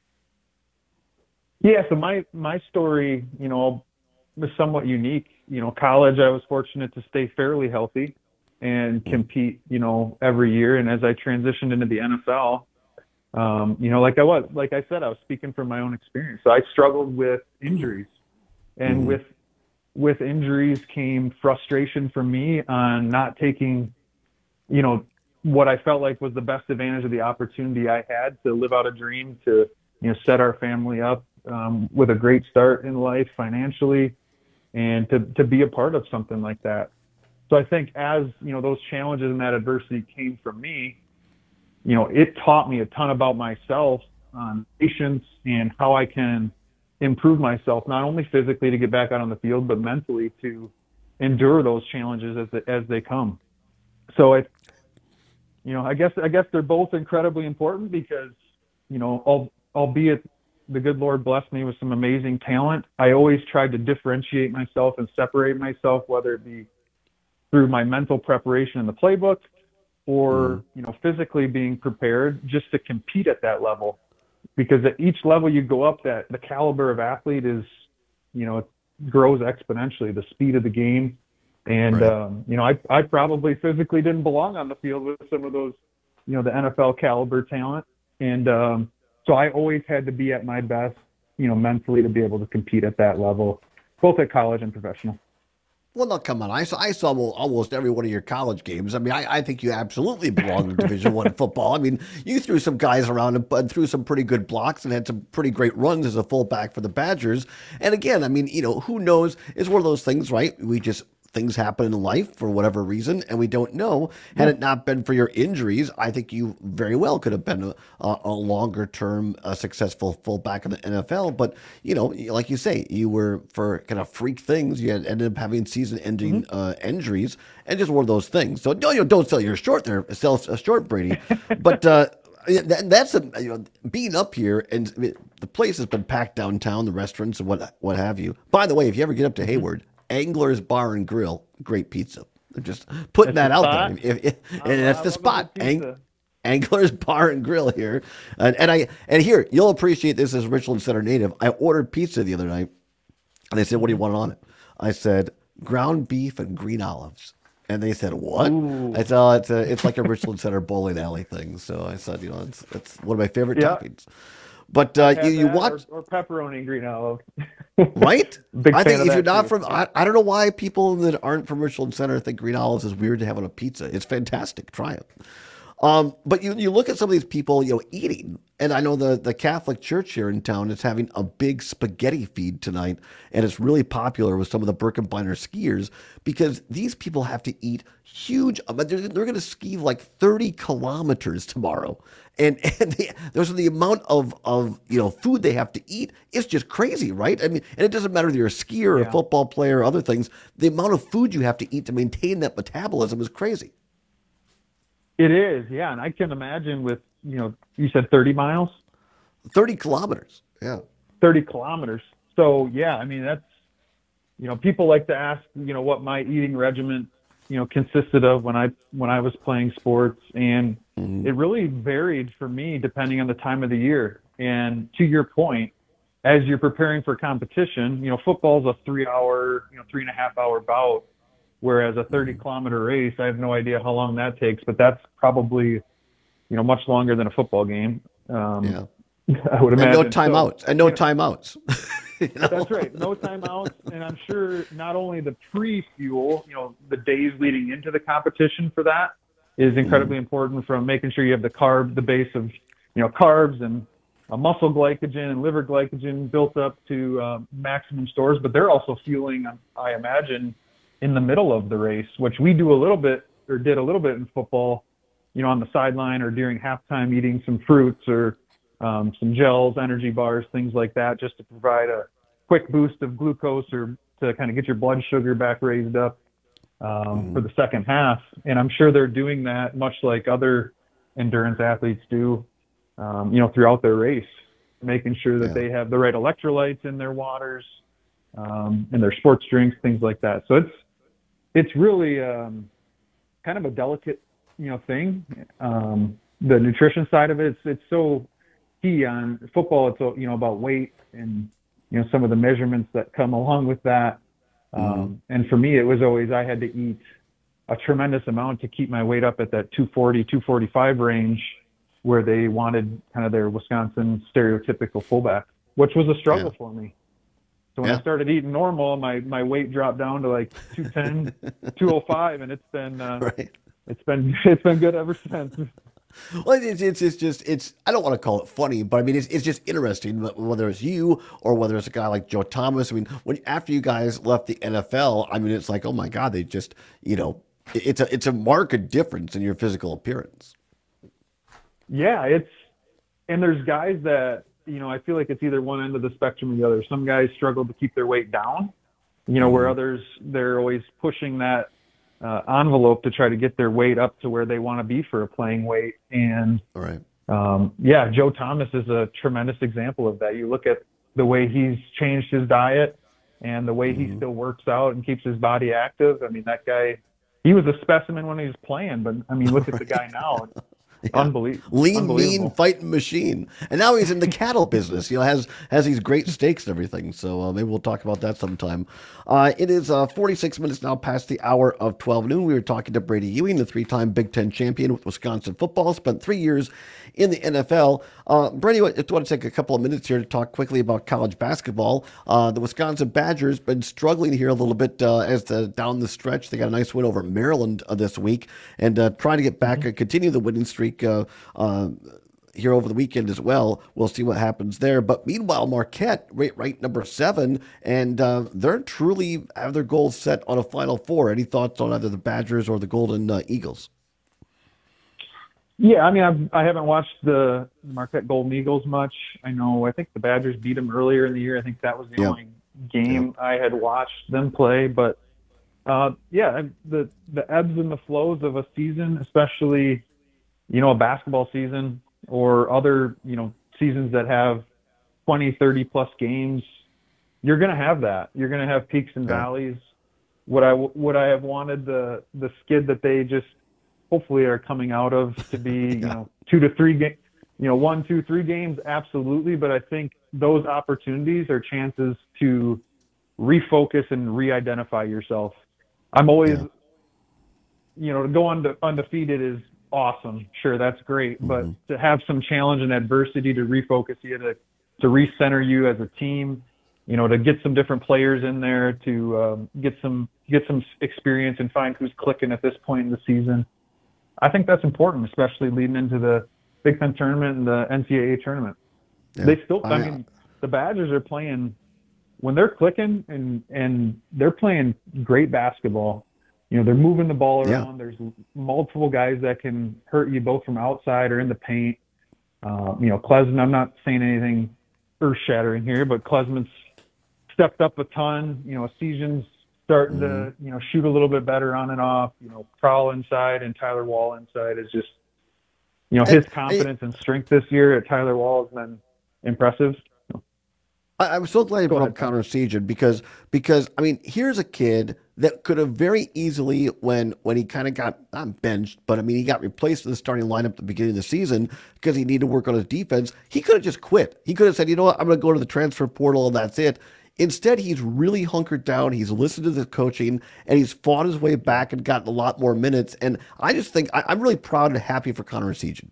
Yeah, so my, my story, you know, was somewhat unique. You know, college, I was fortunate to stay fairly healthy and compete, you know, every year. And as I transitioned into the N F L, um, you know, like I was, like I said, I was speaking from my own experience. So I struggled with injuries, and mm-hmm. with, with injuries came frustration for me on not taking, you know, what I felt like was the best advantage of the opportunity I had to live out a dream, to, you know, set our family up um, with a great start in life financially, and to, to be a part of something like that. So I think as, you know, those challenges and that adversity came from me, you know, it taught me a ton about myself, on patience, and how I can improve myself, not only physically to get back out on the field, but mentally to endure those challenges as they, as they come. So it, you know, I guess, I guess they're both incredibly important because, you know, al- albeit the good Lord blessed me with some amazing talent, I always tried to differentiate myself and separate myself, whether it be through my mental preparation in the playbook or, mm. you know, physically being prepared just to compete at that level. Because at each level you go up, that the caliber of athlete is, you know, it grows exponentially, the speed of the game. And, right. um, you know, I, I probably physically didn't belong on the field with some of those, you know, the N F L caliber talent. And um, so I always had to be at my best, you know, mentally to be able to compete at that level, both at college and professional. Well, no, come on. I saw, I saw almost every one of your college games. I mean, I, I think you absolutely belong in Division One football. I mean, you threw some guys around and, and threw some pretty good blocks and had some pretty great runs as a fullback for the Badgers. And again, I mean, you know, who knows? It's one of those things, right? We just things happen in life for whatever reason, and we don't know. Had it not been for your injuries, I think you very well could have been a, a, a longer-term uh, successful fullback in the N F L. But, you know, like you say, you were, for kind of freak things, you had ended up having season-ending mm-hmm. uh, injuries, and just one of those things. So don't, you know, don't sell your short there, sell a short, Brady. But uh, that, that's, a, you know, being up here, and I mean, the place has been packed downtown, the restaurants and what, what have you. By the way, if you ever get up to Hayward, Angler's Bar and Grill, great pizza. I'm just putting that's that out spot. there. If, if, and that's the spot. Ang, Angler's Bar and Grill here. And, and I and here, you'll appreciate this as Richland Center native. I ordered pizza the other night, and they said, what do you want on it? I said, ground beef and green olives. And they said, what? Ooh. I said, oh, it's, a, it's like a Richland Center bowling alley thing. So I said, you know, it's, it's one of my favorite yeah. toppings. But uh, you, you watch or, or pepperoni and green olive, right? Big I think if you're not too. from, I, I don't know why people that aren't from Richland Center think green olives is weird to have on a pizza. It's fantastic. Try it. Um, but you you look at some of these people, you know, eating, and I know the the Catholic Church here in town is having a big spaghetti feed tonight, and it's really popular with some of the Birkebeiner skiers because these people have to eat huge. They're, they're going to ski like thirty kilometers tomorrow, and and they, there's the amount of of you know food they have to eat. It's just crazy, right? I mean, and it doesn't matter if you're a skier or yeah. a football player or other things. The amount of food you have to eat to maintain that metabolism is crazy. It is, yeah, and I can imagine with, you know, you said thirty miles? thirty kilometers, yeah. thirty kilometers. So, yeah, I mean, that's, you know, people like to ask, you know, what my eating regimen, you know, consisted of when I when I was playing sports, and mm-hmm. it really varied for me depending on the time of the year. And to your point, as you're preparing for competition, you know, football's a three-hour, you know, three-and-a-half-hour bout. Whereas a thirty kilometer race, I have no idea how long that takes, but that's probably, you know, much longer than a football game. Um, yeah. I would imagine. And no timeouts. So, and no you know, timeouts. you know? That's right. No timeouts. And I'm sure not only the pre-fuel, you know, the days leading into the competition for that is incredibly mm. important, from making sure you have the carb, the base of, you know, carbs and a muscle glycogen and liver glycogen built up to uh, maximum stores, but they're also fueling, I imagine, in the middle of the race, which we do a little bit or did a little bit in football, you know, on the sideline or during halftime, eating some fruits or um, some gels, energy bars, things like that, just to provide a quick boost of glucose or to kind of get your blood sugar back raised up um, mm. for the second half. And I'm sure they're doing that much like other endurance athletes do, um, you know, throughout their race, making sure that yeah. they have the right electrolytes in their waters, um, and their sports drinks, things like that. So it's it's really um, kind of a delicate, you know, thing. Um, the nutrition side of it, it's it's so key on football. It's you know about weight and you know some of the measurements that come along with that. Um, mm-hmm. And for me, it was always I had to eat a tremendous amount to keep my weight up at that two forty, two forty-five range, where they wanted kind of their Wisconsin stereotypical fullback, which was a struggle yeah. for me. So when yeah. I started eating normal, my, my weight dropped down to like two ten, two oh five, and it's been uh, right. it's been it's been good ever since. Well, it's, it's it's just it's I don't want to call it funny, but I mean it's it's just interesting whether it's you or whether it's a guy like Joe Thomas. I mean, when after you guys left the N F L, I mean it's like, oh my God, they just you know it's a it's a marked difference in your physical appearance. Yeah, it's and there's guys that you know I feel like it's either one end of the spectrum or the other. Some guys struggle to keep their weight down, you know, mm-hmm. where others they're always pushing that uh, envelope to try to get their weight up to where they want to be for a playing weight. And All right. um, yeah, Joe Thomas is a tremendous example of that. You look at the way he's changed his diet and the way mm-hmm. he still works out and keeps his body active. I mean, that guy, he was a specimen when he was playing, but I mean, look at right. the guy now. Yeah. Unbelievable. Lean, Unbelievable. mean, fighting machine. And now he's in the cattle business. You know, has has these great steaks and everything. So uh, maybe we'll talk about that sometime. Uh, it is uh, forty-six minutes now past the hour of twelve noon. We were talking to Brady Ewing, the three-time Big Ten champion with Wisconsin football. Spent three years in the N F L. Uh, Brady, I just want to take a couple of minutes here to talk quickly about college basketball. Uh, the Wisconsin Badgers been struggling here a little bit uh, as the down the stretch. They got a nice win over Maryland uh, this week and uh, trying to get back and mm-hmm. continue the winning streak Uh, uh, here over the weekend as well. We'll see what happens there. But meanwhile, Marquette, right, right number seven, and uh, they're truly have their goals set on a Final Four. Any thoughts on either the Badgers or the Golden uh, Eagles? Yeah, I mean, I've, I haven't watched the Marquette Golden Eagles much. I know, I think the Badgers beat them earlier in the year. I think that was the yeah. only game yeah. I had watched them play. But uh, yeah, the the ebbs and the flows of a season, especially you know, a basketball season or other, you know, seasons that have twenty, thirty plus games, you're going to have that. You're going to have peaks and valleys. Would I, would I have wanted the, the skid that they just hopefully are coming out of to be, yeah. you know, two to three games, you know, one, two, three games? Absolutely. But I think those opportunities are chances to refocus and re-identify yourself. I'm always, yeah. you know, to go unde- undefeated is awesome. Sure, that's great. Mm-hmm. But to have some challenge and adversity to refocus you, to, to recenter you as a team, you know, to get some different players in there, to um, get some get some experience and find who's clicking at this point in the season. I think that's important, especially leading into the Big Ten tournament and the N C double A tournament. Yeah. They still, I, I mean, the Badgers are playing, when they're clicking and, and they're playing great basketball, you know, they're moving the ball around. Yeah. There's multiple guys that can hurt you both from outside or in the paint. Uh, you know, Klesman, I'm not saying anything earth-shattering here, but Klesman's stepped up a ton. You know, Essegian's starting mm-hmm. to, you know, shoot a little bit better on and off. You know, Prowl inside and Tyler Wall inside is just, you know, his confidence and strength this year at Tyler Wall has been impressive. I, I'm so glad you brought up Connor Essegian because, because, I mean, here's a kid that could have very easily, when when he kind of got, not benched, but I mean, he got replaced in the starting lineup at the beginning of the season because he needed to work on his defense. He could have just quit. He could have said, you know what, I'm going to go to the transfer portal and that's it. Instead, he's really hunkered down. He's listened to the coaching and he's fought his way back and gotten a lot more minutes. And I just think I, I'm really proud and happy for Connor Essegian.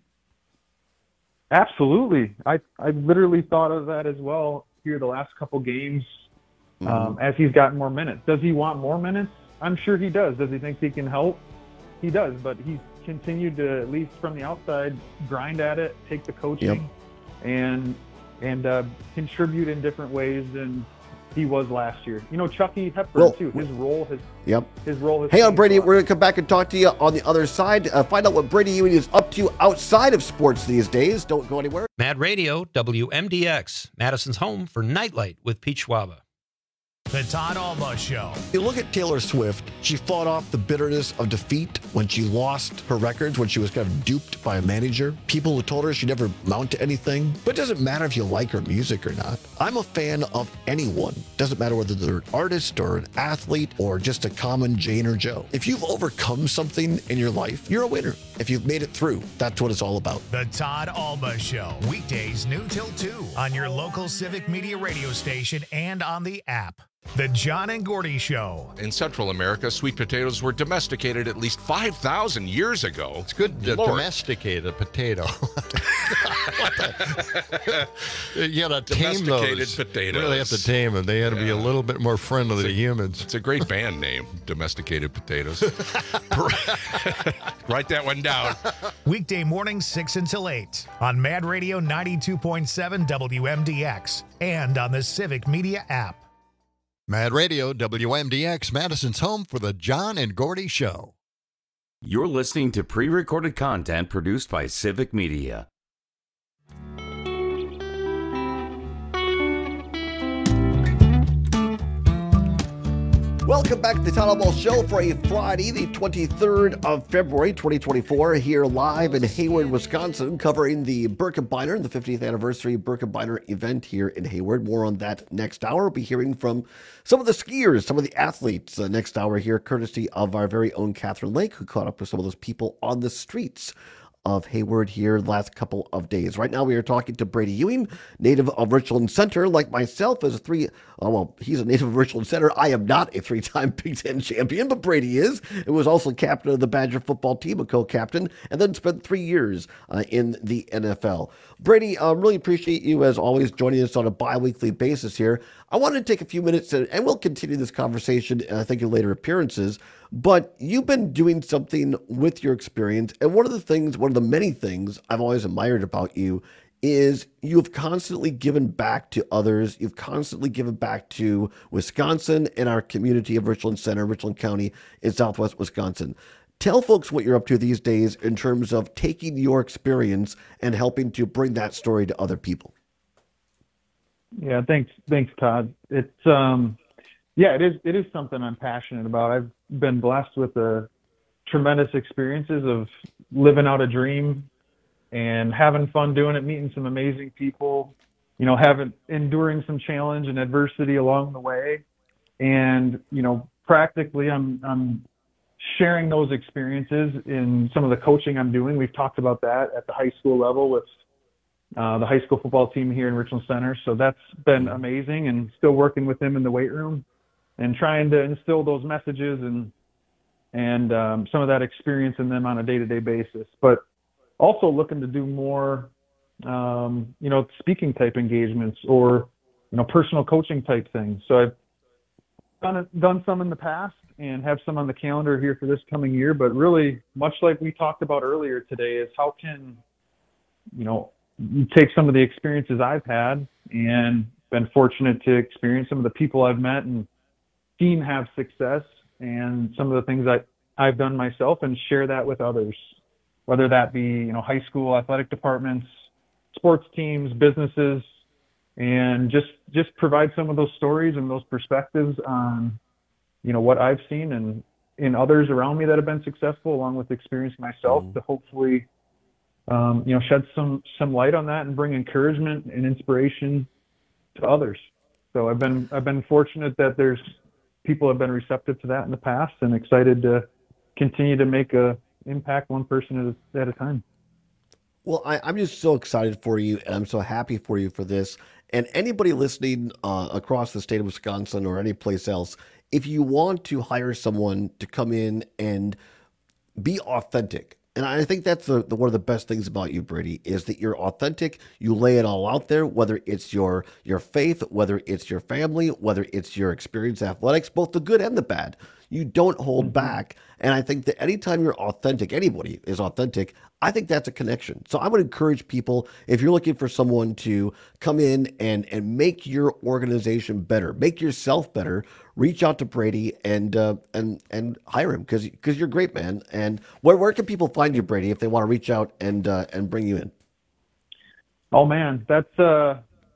Absolutely. I, I literally thought of that as well here the last couple games. Um, mm-hmm. as he's gotten more minutes. Does he want more minutes? I'm sure he does. Does he think he can help? He does, but he's continued to, at least from the outside, grind at it, take the coaching, yep. and and uh, contribute in different ways than he was last year. You know, Chucky Hepburn, well, too. His role has Yep. His role has Hey, on Brady, we're going to come back and talk to you on the other side. Uh, find out what Brady Ewing is up to outside of sports these days. Don't go anywhere. Mad Radio, W M D X, Madison's home for Nightlight with Pete Schwaba. The Todd Alba Show. You look at Taylor Swift, she fought off the bitterness of defeat when she lost her records, when she was kind of duped by a manager. People who told her she'd never amount to anything. But it doesn't matter if you like her music or not. I'm a fan of anyone. Doesn't matter whether they're an artist or an athlete or just a common Jane or Joe. If you've overcome something in your life, you're a winner. If you've made it through, that's what it's all about. The Todd Alba Show. Weekdays noon till two on your local Civic Media radio station and on the app. The John and Gordy Show. In Central America, sweet potatoes were domesticated at least five thousand years ago. It's good to Lord. domesticate a potato. You got to tame Domesticated those. potatoes. You really have to tame them. They had to be a Yeah. little bit more friendly It's to a- humans. It's a great band name, Domesticated Potatoes. Write that one down. Weekday mornings six until eight on Mad Radio ninety-two point seven W M D X and on the Civic Media app. Mad Radio, W M D X, Madison's home for the John and Gordy Show. You're listening to pre-recorded content produced by Civic Media. Welcome back to the Todd Alba Show for a Friday, the twenty-third of February, twenty twenty-four, here live in Hayward, Wisconsin, covering the Birkebeiner, the fiftieth anniversary Birkebeiner event here in Hayward. More on that next hour. We'll be hearing from some of the skiers, some of the athletes uh, next hour here, courtesy of our very own Catherine Lake, who caught up with some of those people on the streets of Hayward here the last couple of days. Right now we are talking to Brady Ewing, native of Richland Center, like myself as a three, oh, well, he's a native of Richland Center. I am not a three-time Big Ten champion, but Brady is. It was also captain of the Badger football team, a co-captain, and then spent three years uh, in the N F L. Brady, I uh, really appreciate you, as always, joining us on a bi-weekly basis here. I wanted to take a few minutes, and, and we'll continue this conversation, I think, in later appearances. But you've been doing something with your experience, and one of the things, one of the many things I've always admired about you is you've constantly given back to others. You've constantly given back to Wisconsin and our community of Richland Center, Richland County in southwest Wisconsin. Tell folks what you're up to these days in terms of taking your experience and helping to bring that story to other people. Yeah, thanks, thanks, Todd. It's um, yeah, it is it is something I'm passionate about. I've been blessed with the tremendous experiences of living out a dream and having fun doing it, meeting some amazing people, you know, having enduring some challenge and adversity along the way, and you know, practically, I'm I'm sharing those experiences in some of the coaching I'm doing. We've talked about that at the high school level with uh, the high school football team here in Richland Center. So that's been amazing, and still working with them in the weight room and trying to instill those messages and and um, some of that experience in them on a day-to-day basis. But also looking to do more, um, you know, speaking type engagements or, you know, personal coaching type things. So I've done it, done some in the past and have some on the calendar here for this coming year. But really, much like we talked about earlier today, is how can, you know, you take some of the experiences I've had and been fortunate to experience some of the people I've met and seen have success and some of the things I, I've done myself, and share that with others, whether that be, you know, high school athletic departments, sports teams, businesses, and just, just provide some of those stories and those perspectives on, you know, what I've seen and in others around me that have been successful, along with experience myself, mm-hmm. to hopefully, um, you know, shed some, some light on that and bring encouragement and inspiration to others. So I've been, I've been fortunate that there's people have been receptive to that in the past, and excited to continue to make a impact one person at a, at a time. Well, I, I'm just so excited for you, and I'm so happy for you for this. And anybody listening uh, across the state of Wisconsin or any place else, if you want to hire someone to come in and be authentic, and I think that's the, the one of the best things about you, Brady, is that you're authentic. You lay it all out there, whether it's your your faith, whether it's your family, whether it's your experience athletics, both the good and the bad. You don't hold mm-hmm. back. And I think that anytime you're authentic, anybody is authentic, I think that's a connection. So I would encourage people, if you're looking for someone to come in and, and make your organization better, make yourself better, reach out to Brady and uh, and and hire him, because because you're great, man. And where where can people find you, Brady, if they want to reach out and uh, and bring you in? Oh man, that's uh,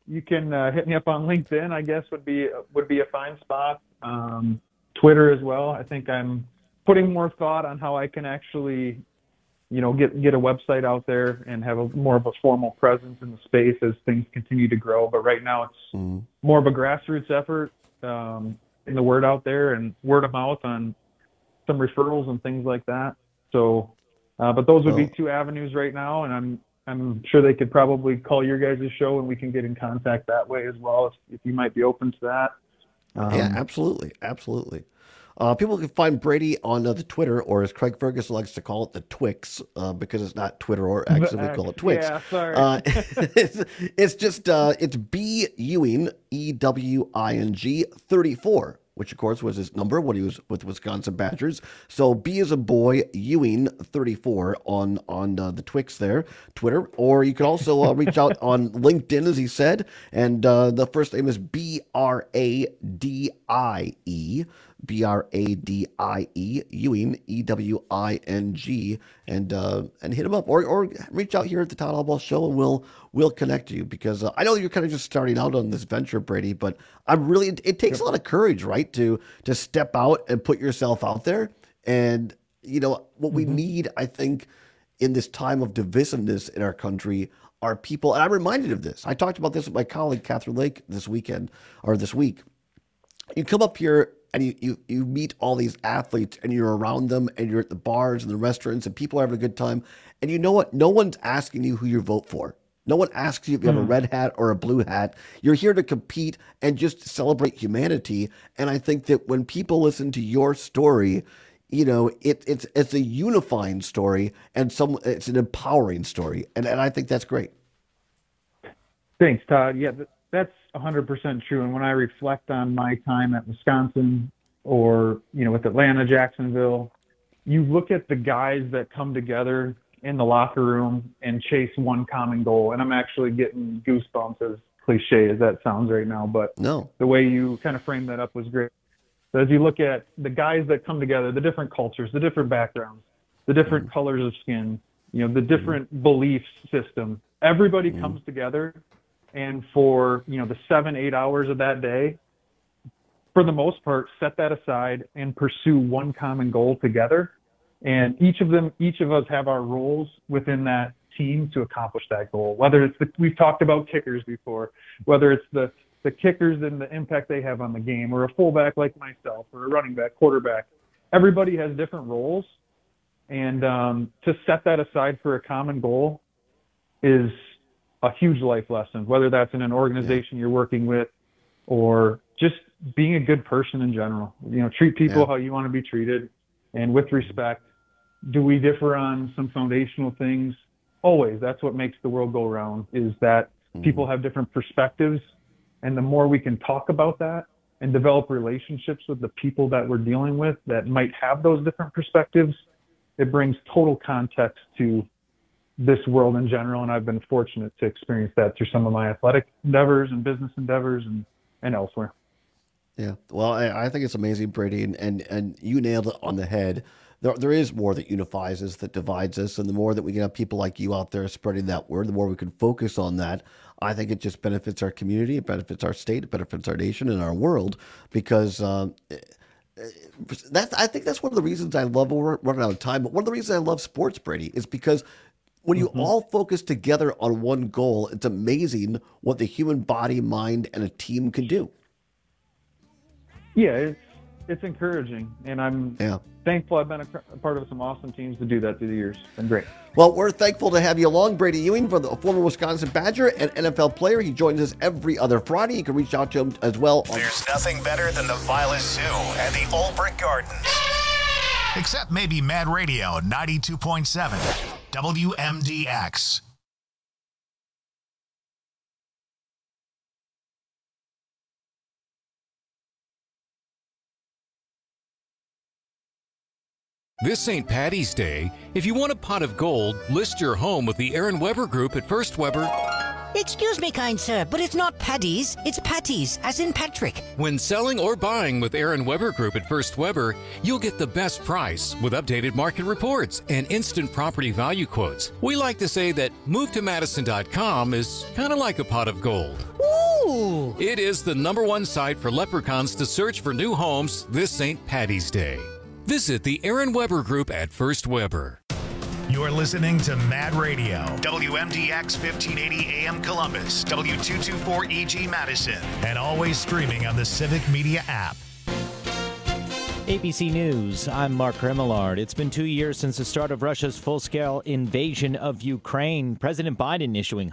you can uh, hit me up on LinkedIn, I guess would be would be a fine spot. Um, Twitter as well. I think I'm putting more thought on how I can actually, you know, get get a website out there and have a more of a formal presence in the space as things continue to grow. But right now it's mm. more of a grassroots effort, um, getting the word out there and word of mouth on some referrals and things like that. So, uh, but those would well, be two avenues right now, and I'm I'm sure they could probably call your guys' show and we can get in contact that way as well if, if you might be open to that. Um, yeah, absolutely, absolutely. Uh, people can find Brady on uh, the Twitter, or as Craig Ferguson likes to call it, the Twix, uh, because it's not Twitter or X, we call it Twix. Yeah, sorry. Uh, it's, it's just, uh, it's B Ewing, E W I N G, thirty-four, which of course was his number when he was with Wisconsin Badgers. So B is a boy, Ewing, thirty-four on, on uh, the Twix there, Twitter. Or you can also uh, reach out on LinkedIn, as he said, and uh, the first name is B R A D I E. B R A D I E, Ewing, E W I N G, and uh, and hit him up, or or reach out here at the Todd Albaugh Show, and we'll we'll connect you, because uh, I know you're kind of just starting out on this venture, Brady, but I'm really it, it takes a lot of courage, right, to to step out and put yourself out there, and you know what we mm-hmm. need, I think, in this time of divisiveness in our country are people, and I'm reminded of this. I talked about this with my colleague Catherine Lake this weekend or this week. You come up here and you, you, you meet all these athletes and you're around them and you're at the bars and the restaurants and people are having a good time. And you know what? No one's asking you who you vote for. No one asks you if you have a red hat or a blue hat. You're here to compete and just celebrate humanity. And I think that when people listen to your story, you know, it, it's it's a unifying story and some it's an empowering story. And, and I think that's great. Thanks, Todd. Yeah, that's one hundred percent true. And when I reflect on my time at Wisconsin or, you know, with Atlanta, Jacksonville, you look at the guys that come together in the locker room and chase one common goal. And I'm actually getting goosebumps, as cliche as that sounds right now. But no, the way you kind of framed that up was great. So as you look at the guys that come together, the different cultures, the different backgrounds, the different mm-hmm. colors of skin, you know, the different mm-hmm. belief system, everybody mm-hmm. comes together. And for, you know, the seven, eight hours of that day, for the most part, set that aside and pursue one common goal together. And each of them, each of us have our roles within that team to accomplish that goal. Whether it's the, we've talked about kickers before, whether it's the, the kickers and the impact they have on the game, or a fullback like myself, or a running back, quarterback, everybody has different roles. And um, to set that aside for a common goal is a huge life lesson, whether that's in an organization you're working with or just being a good person in general. You know, treat people yeah. how you want to be treated and with respect. Do we differ on some foundational things? Always. That's what makes the world go round, is that mm-hmm. people have different perspectives. And the more we can talk about that and develop relationships with the people that we're dealing with that might have those different perspectives, it brings total context to this world in general. And I've been fortunate to experience that through some of my athletic endeavors and business endeavors and, and elsewhere. Yeah. Well, I, I think it's amazing, Brady, and, and, and you nailed it on the head. There, there is more that unifies us, that divides us. And the more that we can have people like you out there spreading that word, the more we can focus on that. I think it just benefits our community, it benefits our state, it benefits our nation and our world, because um, that's, I think that's one of the reasons I love, we're running out of time, but one of the reasons I love sports, Brady, is because when you mm-hmm. all focus together on one goal, it's amazing what the human body, mind, and a team can do. Yeah, it's it's encouraging, and I'm yeah. thankful I've been a, a part of some awesome teams to do that through the years. It's been great. Well, we're thankful to have you along, Brady Ewing, for the former Wisconsin Badger and N F L player. He joins us every other Friday. You can reach out to him as well. There's nothing better than the Violet Zoo and the Old Brick Gardens. Except maybe Mad Radio ninety-two point seven W M D X. This Saint Patty's Day, if you want a pot of gold, list your home with the Aaron Weber Group at First Weber. Excuse me, kind sir, but it's not Paddy's, it's Patty's, as in Patrick. When selling or buying with Aaron Weber Group at First Weber, you'll get the best price with updated market reports and instant property value quotes. We like to say that move to madison dot com is kind of like a pot of gold. Ooh! It is the number one site for leprechauns to search for new homes this Saint Paddy's Day. Visit the Aaron Weber Group at First Weber. You're listening to Mad Radio, W M D X fifteen eighty A M Columbus, W two twenty-four E G Madison, and always streaming on the Civic Media app. A B C News, I'm Mark Remillard. It's been two years since the start of Russia's full-scale invasion of Ukraine. President Biden issuing